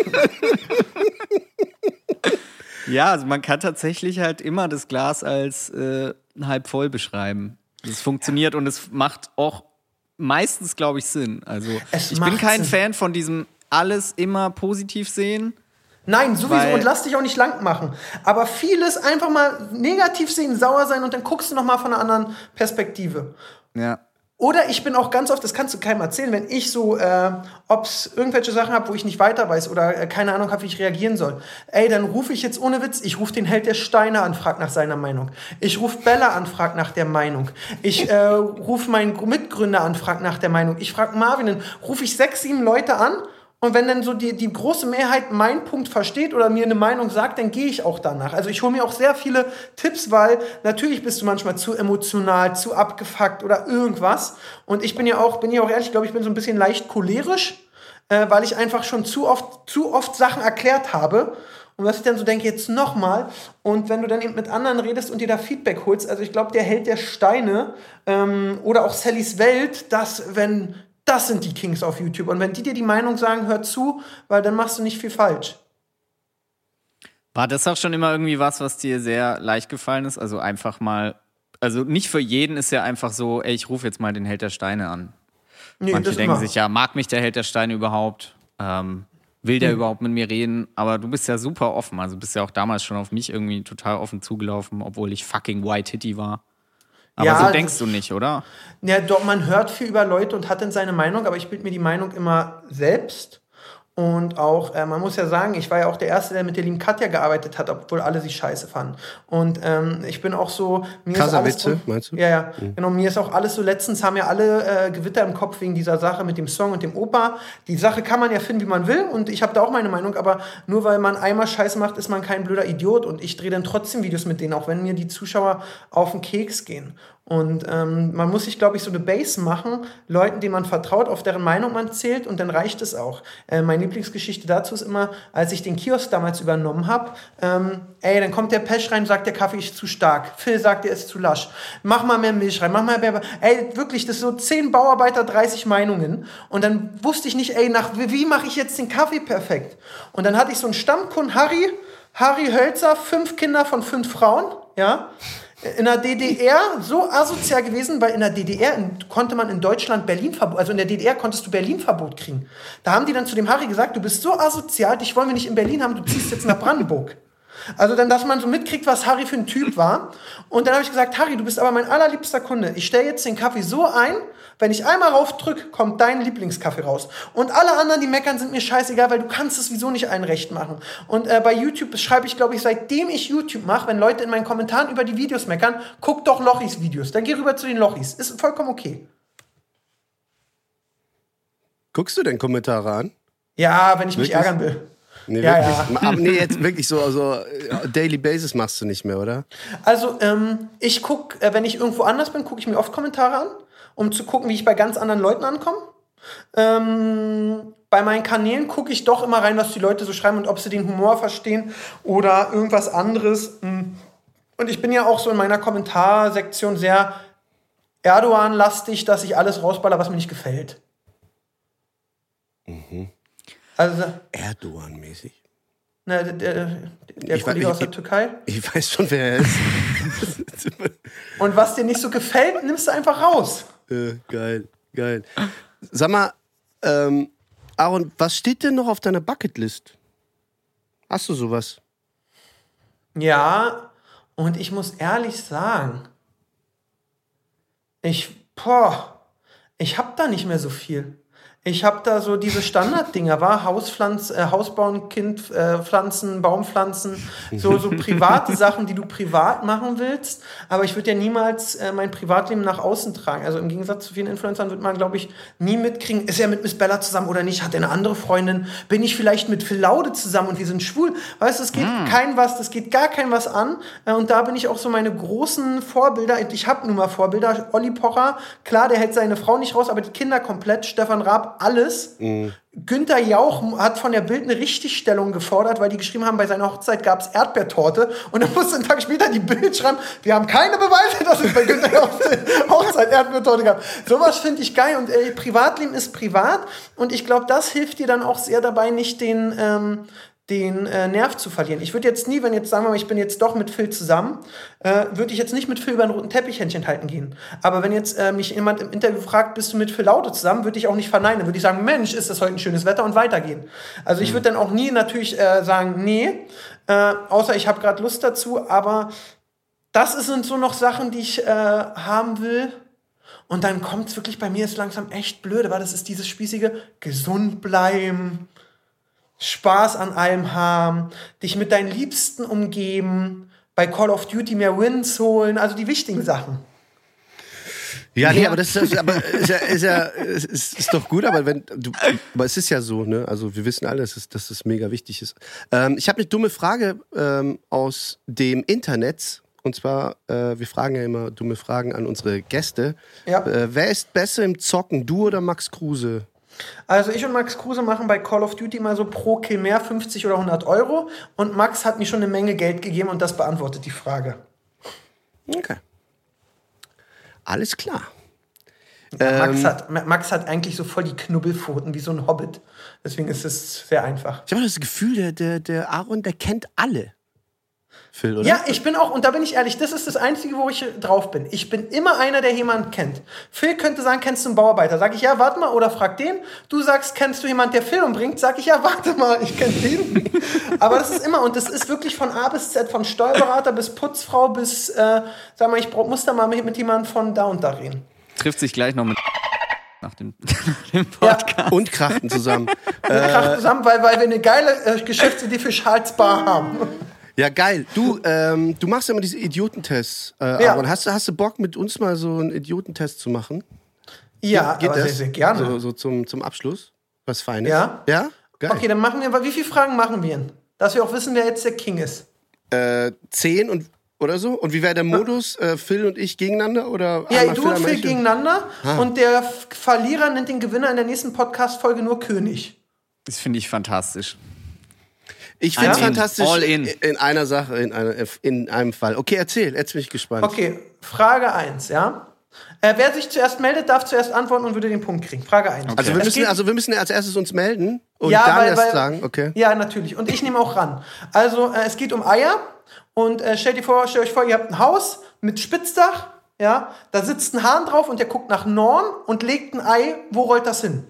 Ja, also man kann tatsächlich halt immer das Glas als äh, halb voll beschreiben. Das funktioniert und es macht auch meistens, glaube ich, Sinn. Also Es ich macht bin kein Sinn. Fan von diesem alles immer positiv sehen. Nein, sowieso. Weil- Und lass dich auch nicht lang machen. Aber vieles einfach mal negativ sehen, sauer sein und dann guckst du noch mal von einer anderen Perspektive. Ja. Oder ich bin auch ganz oft, das kannst du keinem erzählen, wenn ich so, äh, ob es irgendwelche Sachen habe, wo ich nicht weiter weiß oder äh, keine Ahnung habe, wie ich reagieren soll. Ey, dann rufe ich jetzt ohne Witz, ich rufe den Held der Steine an, frag nach seiner Meinung. Ich rufe Bella an, frag nach der Meinung. Ich äh, rufe meinen Mitgründer an, frag nach der Meinung. Ich frage Marvin, dann rufe ich sechs, sieben Leute an. Und wenn dann so die, die große Mehrheit meinen Punkt versteht oder mir eine Meinung sagt, dann gehe ich auch danach. Also ich hole mir auch sehr viele Tipps, weil natürlich bist du manchmal zu emotional, zu abgefuckt oder irgendwas. Und ich bin ja auch, bin ja auch ehrlich, glaube ich, bin so ein bisschen leicht cholerisch, äh, weil ich einfach schon zu oft, zu oft Sachen erklärt habe. Und was ich dann so denke, jetzt nochmal. Und wenn du dann eben mit anderen redest und dir da Feedback holst, also ich glaube, der Held der Steine ähm, oder auch Sallys Welt, dass wenn... Das sind die Kings auf YouTube. Und wenn die dir die Meinung sagen, hör zu, weil dann machst du nicht viel falsch. War das auch schon immer irgendwie was, was dir sehr leicht gefallen ist? Also einfach mal, also nicht für jeden ist ja einfach so, ey, ich rufe jetzt mal den Held der Steine an. Nee, Manche das denken immer. sich, ja, mag mich der Held der Steine überhaupt? Ähm, will der Hm. überhaupt mit mir reden? Aber du bist ja super offen. Also bist ja auch damals schon auf mich irgendwie total offen zugelaufen, obwohl ich fucking White Hitty war. Aber Ja, so denkst du nicht, oder? Ja, doch, man hört viel über Leute und hat dann seine Meinung, aber ich bilde mir die Meinung immer selbst. Und auch, äh, man muss ja sagen, ich war ja auch der Erste, der mit der lieben Katja gearbeitet hat, obwohl alle sie scheiße fanden. Und ähm, ich bin auch so... Mir ist alles Kasawitze, so, meinst du? Ja, ja. Mhm. Genau, mir ist auch alles so, letztens haben ja alle äh, Gewitter im Kopf wegen dieser Sache mit dem Song und dem Opa. Die Sache kann man ja finden, wie man will und ich habe da auch meine Meinung, aber nur weil man einmal Scheiße macht, ist man kein blöder Idiot und ich drehe dann trotzdem Videos mit denen, auch wenn mir die Zuschauer auf den Keks gehen. Und ähm, man muss sich, glaube ich, so eine Base machen, Leuten, denen man vertraut, auf deren Meinung man zählt und dann reicht es auch. Äh, meine Lieblingsgeschichte dazu ist immer, als ich den Kiosk damals übernommen habe, ähm, ey, dann kommt der Pesch rein, sagt, der Kaffee ist zu stark. Phil sagt, der ist zu lasch. Mach mal mehr Milch rein, mach mal mehr... Ey, wirklich, das ist so zehn Bauarbeiter, dreißig Meinungen. Und dann wusste ich nicht, ey, nach wie, wie mache ich jetzt den Kaffee perfekt? Und dann hatte ich so einen Stammkunden, Harry, Harry Hölzer, fünf Kinder von fünf Frauen, ja, in der D D R so asozial gewesen, weil in der D D R in, konnte man in Deutschland Berlin-Verbot, also in der D D R konntest du Berlin-Verbot kriegen. Da haben die dann zu dem Harry gesagt, du bist so asozial, dich wollen wir nicht in Berlin haben, du ziehst jetzt nach Brandenburg. Also dann, dass man so mitkriegt, was Harry für ein Typ war. Und dann habe ich gesagt, Harry, du bist aber mein allerliebster Kunde. Ich stelle jetzt den Kaffee so ein, wenn ich einmal raufdrücke, kommt dein Lieblingskaffee raus. Und alle anderen, die meckern, sind mir scheißegal, weil du kannst es wieso nicht allen recht machen. Und äh, bei YouTube schreibe ich, glaube ich, seitdem ich YouTube mache, wenn Leute in meinen Kommentaren über die Videos meckern, guck doch Lochis Videos. Dann geh rüber zu den Lochis. Ist vollkommen okay. Guckst du denn Kommentare an? Ja, wenn ich mich Wirklich? ärgern will. Nee, Ja, wirklich. Aber nee, jetzt wirklich so, also Daily Basis machst du nicht mehr, oder? Also, ähm, ich gucke, äh, wenn ich irgendwo anders bin, gucke ich mir oft Kommentare an, um zu gucken, wie ich bei ganz anderen Leuten ankomme. Ähm, bei meinen Kanälen gucke ich doch immer rein, was die Leute so schreiben und ob sie den Humor verstehen oder irgendwas anderes. Und ich bin ja auch so in meiner Kommentarsektion sehr Erdogan-lastig, dass ich alles rausballer, was mir nicht gefällt. Mhm. Also, Erdogan-mäßig. Na, der der, der Ich Kollege weiß- aus der ich- Türkei. Ich weiß schon, wer er ist. Und was dir nicht so gefällt, nimmst du einfach raus. äh, geil, geil. Sag mal, ähm, Aaron, was steht denn noch auf deiner Bucketlist? Hast du sowas? Ja, und ich muss ehrlich sagen, ich, boah, ich hab da nicht mehr so viel. Ich hab da so diese Standarddinger, war Hauspflanz, äh, Haus bauen, Kind äh, pflanzen, Baum pflanzen, so, so private Sachen, die du privat machen willst. Aber ich würde ja niemals äh, mein Privatleben nach außen tragen. Also im Gegensatz zu vielen Influencern wird man, glaube ich, nie mitkriegen, ist er mit Miss Bella zusammen oder nicht? Hat er eine andere Freundin? Bin ich vielleicht mit Phil Laude zusammen und wir sind schwul? Weißt du, es geht mm. kein was, das geht gar kein was an. Äh, und da bin ich auch so meine großen Vorbilder. Ich habe nun mal Vorbilder. Olli Pocher, klar, der hält seine Frau nicht raus, aber die Kinder komplett. Stefan Raab, alles. Mhm. Günther Jauch hat von der Bild eine Richtigstellung gefordert, weil die geschrieben haben, bei seiner Hochzeit gab es Erdbeertorte. Und dann musste einen Tag später die Bild schreiben, wir haben keine Beweise, dass es bei Günther Jauchs Hochzeit Erdbeertorte gab. Sowas finde ich geil. Und äh, Privatleben ist privat. Und ich glaube, das hilft dir dann auch sehr dabei, nicht den... Ähm, den äh, Nerv zu verlieren. Ich würde jetzt nie, wenn jetzt sagen wir mal, ich bin jetzt doch mit Phil zusammen, äh, würde ich jetzt nicht mit Phil über einen roten Teppich Händchen halten gehen. Aber wenn jetzt äh, mich jemand im Interview fragt, bist du mit Phil Laude zusammen, würde ich auch nicht verneinen. Dann würde ich sagen, Mensch, ist das heute ein schönes Wetter und weitergehen. Also ich würde dann auch nie natürlich äh, sagen, nee, äh, außer ich habe gerade Lust dazu. Aber das sind so noch Sachen, die ich äh, haben will. Und dann kommt es wirklich bei mir ist langsam echt blöde, weil das ist dieses spießige gesund bleiben, Spaß an allem haben, dich mit deinen Liebsten umgeben, bei Call of Duty mehr Wins holen, also die wichtigen Sachen. Ja, nee, aber das ist, aber ist, ja, ist, ja, ist, ist doch gut, aber wenn du, aber es ist ja so, ne? Also wir wissen alle, dass es, dass es mega wichtig ist. Ähm, ich habe eine dumme Frage ähm, aus dem Internet. Und zwar, äh, wir fragen ja immer dumme Fragen an unsere Gäste. Ja. Äh, wer ist besser im Zocken, du oder Max Kruse? Also ich und Max Kruse machen bei Call of Duty mal so pro Kill mehr fünfzig oder hundert Euro. Und Max hat mir schon eine Menge Geld gegeben und das beantwortet die Frage. Okay. Alles klar. Ja, Max, Ähm, hat, Max hat eigentlich so voll die Knubbelpfoten wie so ein Hobbit. Deswegen ist es sehr einfach. Ich habe das Gefühl, der, der, der Aaron, der kennt alle. Phil, oder? Ja, ich bin auch, und da bin ich ehrlich, das ist das Einzige, wo ich drauf bin. Ich bin immer einer, der jemanden kennt. Phil könnte sagen, kennst du einen Bauarbeiter? Sag ich, ja, warte mal, oder frag den. Du sagst, kennst du jemanden, der Phil umbringt? Sag ich, ja, warte mal, ich kenn den. Aber das ist immer, und das ist wirklich von A bis Z, von Steuerberater bis Putzfrau bis, äh, sag mal, ich brauch, muss da mal mit, mit jemandem von da und da reden. Trifft sich gleich noch mit nach dem, nach dem Podcast. Ja. Und Krachten zusammen. Wir krachen zusammen, weil, weil wir eine geile äh, Geschäftsidee für Charles Bar haben. Ja, geil. Du, ähm, du machst ja immer diese Idiotentests. Äh, Ja. Aaron, hast, du- hast du Bock, mit uns mal so einen Idiotentest zu machen? Ja, Geht aber das? sehr, sehr gerne. So, so zum, zum Abschluss. Was Feines. Ja? Ja? Geil. Okay, dann machen wir, wie viele Fragen machen wir denn? Dass wir auch wissen, wer jetzt der King ist. Äh, zehn und, oder so? Und wie wäre der Modus? Äh, Phil und ich gegeneinander? Oder Ja, einmal du Phil, und einmal Phil ich? gegeneinander. Ah. Und der F- Verlierer nennt den Gewinner in der nächsten Podcast-Folge nur König. Das finde ich fantastisch. Ich finde es All in. fantastisch. All in. In einer Sache, in, einer, in einem Fall. Okay, erzähl. Jetzt bin ich gespannt. Okay, Frage eins, ja? Äh, wer sich zuerst meldet, darf zuerst antworten und würde den Punkt kriegen. Frage eins. Also, wir Es müssen, geht- also wir müssen als erstes uns melden und Ja, dann weil- erst weil- sagen, okay. Ja, natürlich. Und ich nehme auch ran. Also, äh, es geht um Eier. Und äh, stellt, ihr vor, stellt euch vor, ihr habt ein Haus mit Spitzdach. Ja, da sitzt ein Hahn drauf und der guckt nach Norden und legt ein Ei. Wo rollt das hin?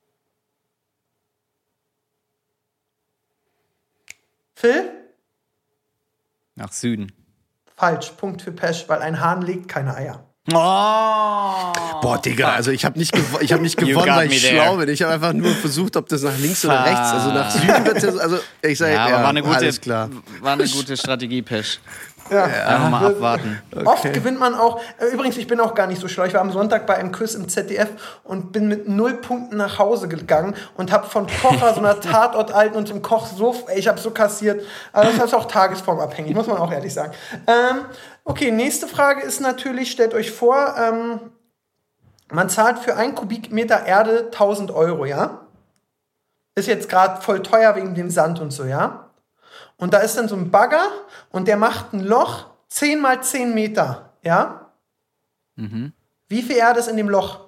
Phil? Nach Süden. Falsch. Punkt für Pesch, weil ein Hahn legt keine Eier. Oh! Boah, Digga, also ich habe nicht, gew ich hab nicht You gewonnen, got weil me ich there. schlau bin. Ich habe einfach nur versucht, ob das nach links oder rechts, also nach Süden wird ja so, also ich sage, Ja, ja, aber war eine gute, alles klar. war eine gute Strategie, Pesch. Ja. Einfach mal abwarten. Oft gewinnt man auch, äh, übrigens, ich bin auch gar nicht so schlau. Ich war am Sonntag bei einem Quiz im Z D F und bin mit null Punkten nach Hause gegangen und habe von Kocher, so einer Tatortalten und zum Koch so, ey, ich habe so kassiert. Also das ist auch tagesformabhängig, muss man auch ehrlich sagen. Ähm, okay, nächste Frage ist natürlich, stellt euch vor, ähm, man zahlt für einen Kubikmeter Erde tausend Euro, ja? Ist jetzt gerade voll teuer wegen dem Sand und so, ja? Und da ist dann so ein Bagger und der macht ein Loch zehn mal zehn Meter, ja? Mhm. Wie viel Erde ist in dem Loch?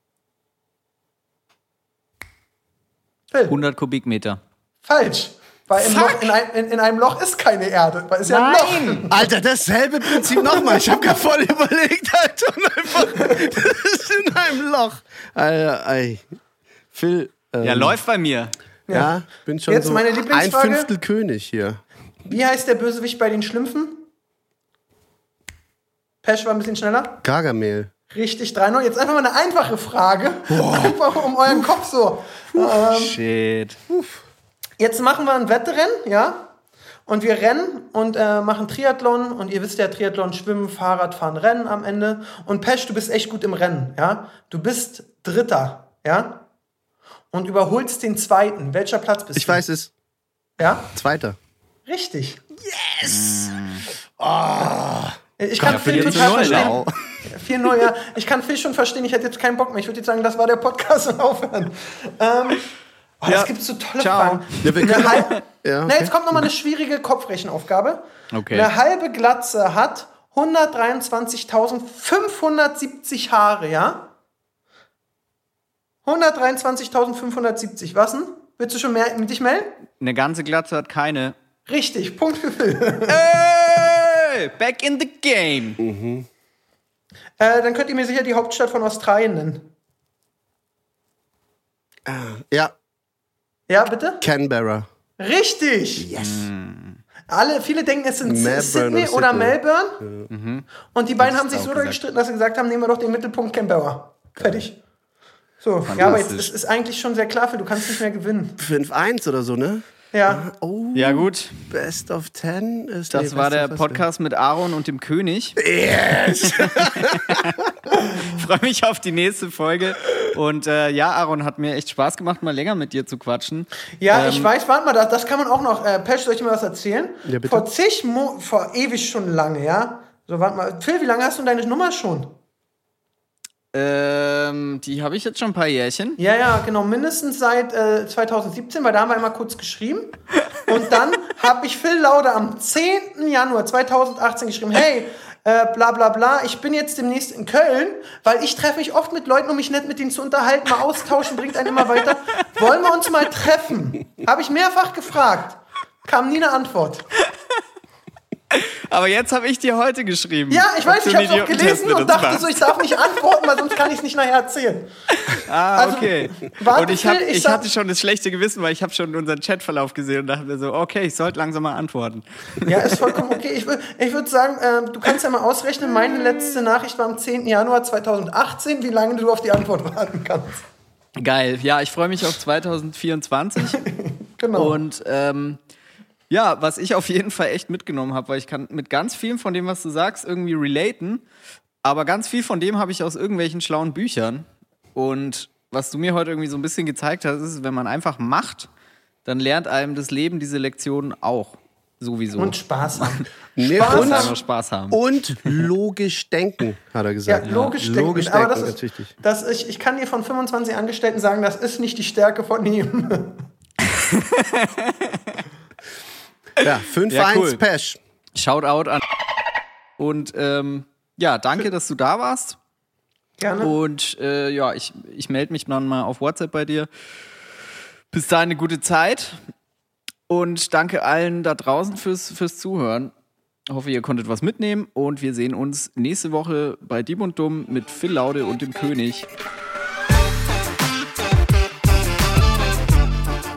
Phil. hundert Kubikmeter. Falsch. Weil im Loch, in, ein, in, in einem Loch ist keine Erde. Weil es ist ja ein Loch. Alter, dasselbe Prinzip nochmal. Ich habe gerade voll überlegt, Alter. Und einfach, das ist in einem Loch. Alter, ey. Phil. Ähm, Ja, läuft bei mir. Ja, Ja. bin schon Jetzt so meine ein Lieblingsfrage. Fünftel König hier. Wie heißt der Bösewicht bei den Schlümpfen? Pesch war ein bisschen schneller. Gargamel. Richtig, drei null. Jetzt einfach mal eine einfache Frage. Einfach um euren Kopf so. Ähm, Shit. jetzt machen wir ein Wettrennen, ja? Und wir rennen und äh, machen Triathlon. Und ihr wisst ja, Triathlon, Schwimmen, Fahrradfahren, Rennen am Ende. Und Pesch, du bist echt gut im Rennen, ja? Du bist Dritter, ja? Und überholst den Zweiten. Welcher Platz bist Ich du? weiß es. Ja? Zweiter. Richtig. Yes! Ich kann Ja, Phil für die total Null, verstehen. vier null, ja. Ich kann Phil schon verstehen, ich hätte jetzt keinen Bock mehr. Ich würde jetzt sagen, das war der Podcast und aufhören. Ähm, oh, Ja. Es gibt so tolle Ciao. Fragen. Ja, wir Eine können halbe, Ja, Na, okay. jetzt kommt nochmal eine schwierige Kopfrechenaufgabe. Okay. Eine halbe Glatze hat hundertdreiundzwanzigtausendfünfhundertsiebzig Haare, ja? hundertdreiundzwanzigtausendfünfhundertsiebzig, was denn? Willst du schon mehr mit dich melden? Eine ganze Glatze hat keine. Richtig, Punkt für Phil. Hey, back in the game. äh, dann könnt ihr mir sicher die Hauptstadt von Australien nennen. Ja, Ja, bitte? Canberra. Richtig! Yes. Alle, viele denken, es sind Melbourne Sydney oder oder Sydney. Melbourne. Und die beiden Hätte haben ich sich auch so gesagt. gestritten, dass sie gesagt haben, nehmen wir doch den Mittelpunkt Canberra. Fertig. So, ja, aber jetzt ist, ist eigentlich schon sehr klar, für du kannst nicht mehr gewinnen. fünf eins oder so, ne? Ja. Oh, Ja, gut. Best of ten ist Das nee, war Best der of was Podcast mit Aaron und dem König. Yes! Ich freue mich auf die nächste Folge. Und äh, ja, Aaron, hat mir echt Spaß gemacht, mal länger mit dir zu quatschen. Ja, Ähm, ich weiß, warte mal, das, das kann man auch noch. Äh, Pesch, soll ich dir mal was erzählen? Ja, bitte. Vor zig Mo vor ewig schon lange, ja? So, warte mal. Phil, wie lange hast du deine Nummer schon? Ähm, die habe ich jetzt schon ein paar Jährchen. Ja, ja, genau, mindestens seit äh, zweitausendsiebzehn, weil da haben wir einmal kurz geschrieben. Und dann habe ich Phil Laude am zehnten Januar zweitausendachtzehn geschrieben, hey, äh, bla bla bla, ich bin jetzt demnächst in Köln, weil ich treffe mich oft mit Leuten, um mich nett mit denen zu unterhalten, mal austauschen, bringt einen immer weiter. Wollen wir uns mal treffen? Habe ich mehrfach gefragt. Kam nie eine Antwort. Aber jetzt habe ich dir heute geschrieben. Ja, ich ob weiß, du ich einen habe es auch Idiotentest gelesen mit und uns dachte machst. so, ich darf nicht antworten, weil sonst kann ich es nicht nachher erzählen. Ah, Also, okay. warte, und ich, hab, Phil, ich ich sag- hatte schon das schlechte Gewissen, weil ich habe schon unseren Chatverlauf gesehen und dachte mir so, okay, ich sollte langsam mal antworten. Ja, ist vollkommen okay. Ich, wür- ich würde sagen, ähm, du kannst ja mal ausrechnen, meine letzte Nachricht war am zehnten Januar zweitausendachtzehn, wie lange du auf die Antwort warten kannst. Geil. Ja, ich freue mich auf zwanzig vierundzwanzig. Genau. Und ähm, ja, was ich auf jeden Fall echt mitgenommen habe, weil ich kann mit ganz vielem von dem, was du sagst, irgendwie relaten. Aber ganz viel von dem habe ich aus irgendwelchen schlauen Büchern. Und was du mir heute irgendwie so ein bisschen gezeigt hast, ist, wenn man einfach macht, dann lernt einem das Leben diese Lektionen auch. Sowieso. Und Spaß haben. Nee, Spaß und, einfach Spaß haben. und logisch denken, hat er Ja, gesagt. logisch denken. Logisch Aber denken, das ganz ist, wichtig. das ich, ich kann dir von fünfundzwanzig Angestellten sagen, das ist nicht die Stärke von ihm. Ja, fünf eins Ja, cool. Pesch. Shoutout an. Und ähm, ja, danke, dass du da warst. Gerne. Und äh, ja, ich, ich melde mich dann mal auf WhatsApp bei dir. Bis dahin eine gute Zeit. Und danke allen da draußen fürs, fürs Zuhören. Ich hoffe, ihr konntet was mitnehmen. Und wir sehen uns nächste Woche bei Dieb und Dumm mit Phil Laude und dem König.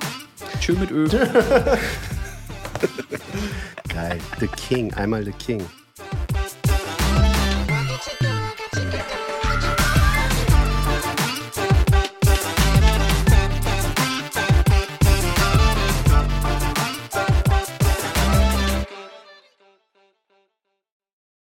Tschö mit Ö. Geil. The King. Einmal The King.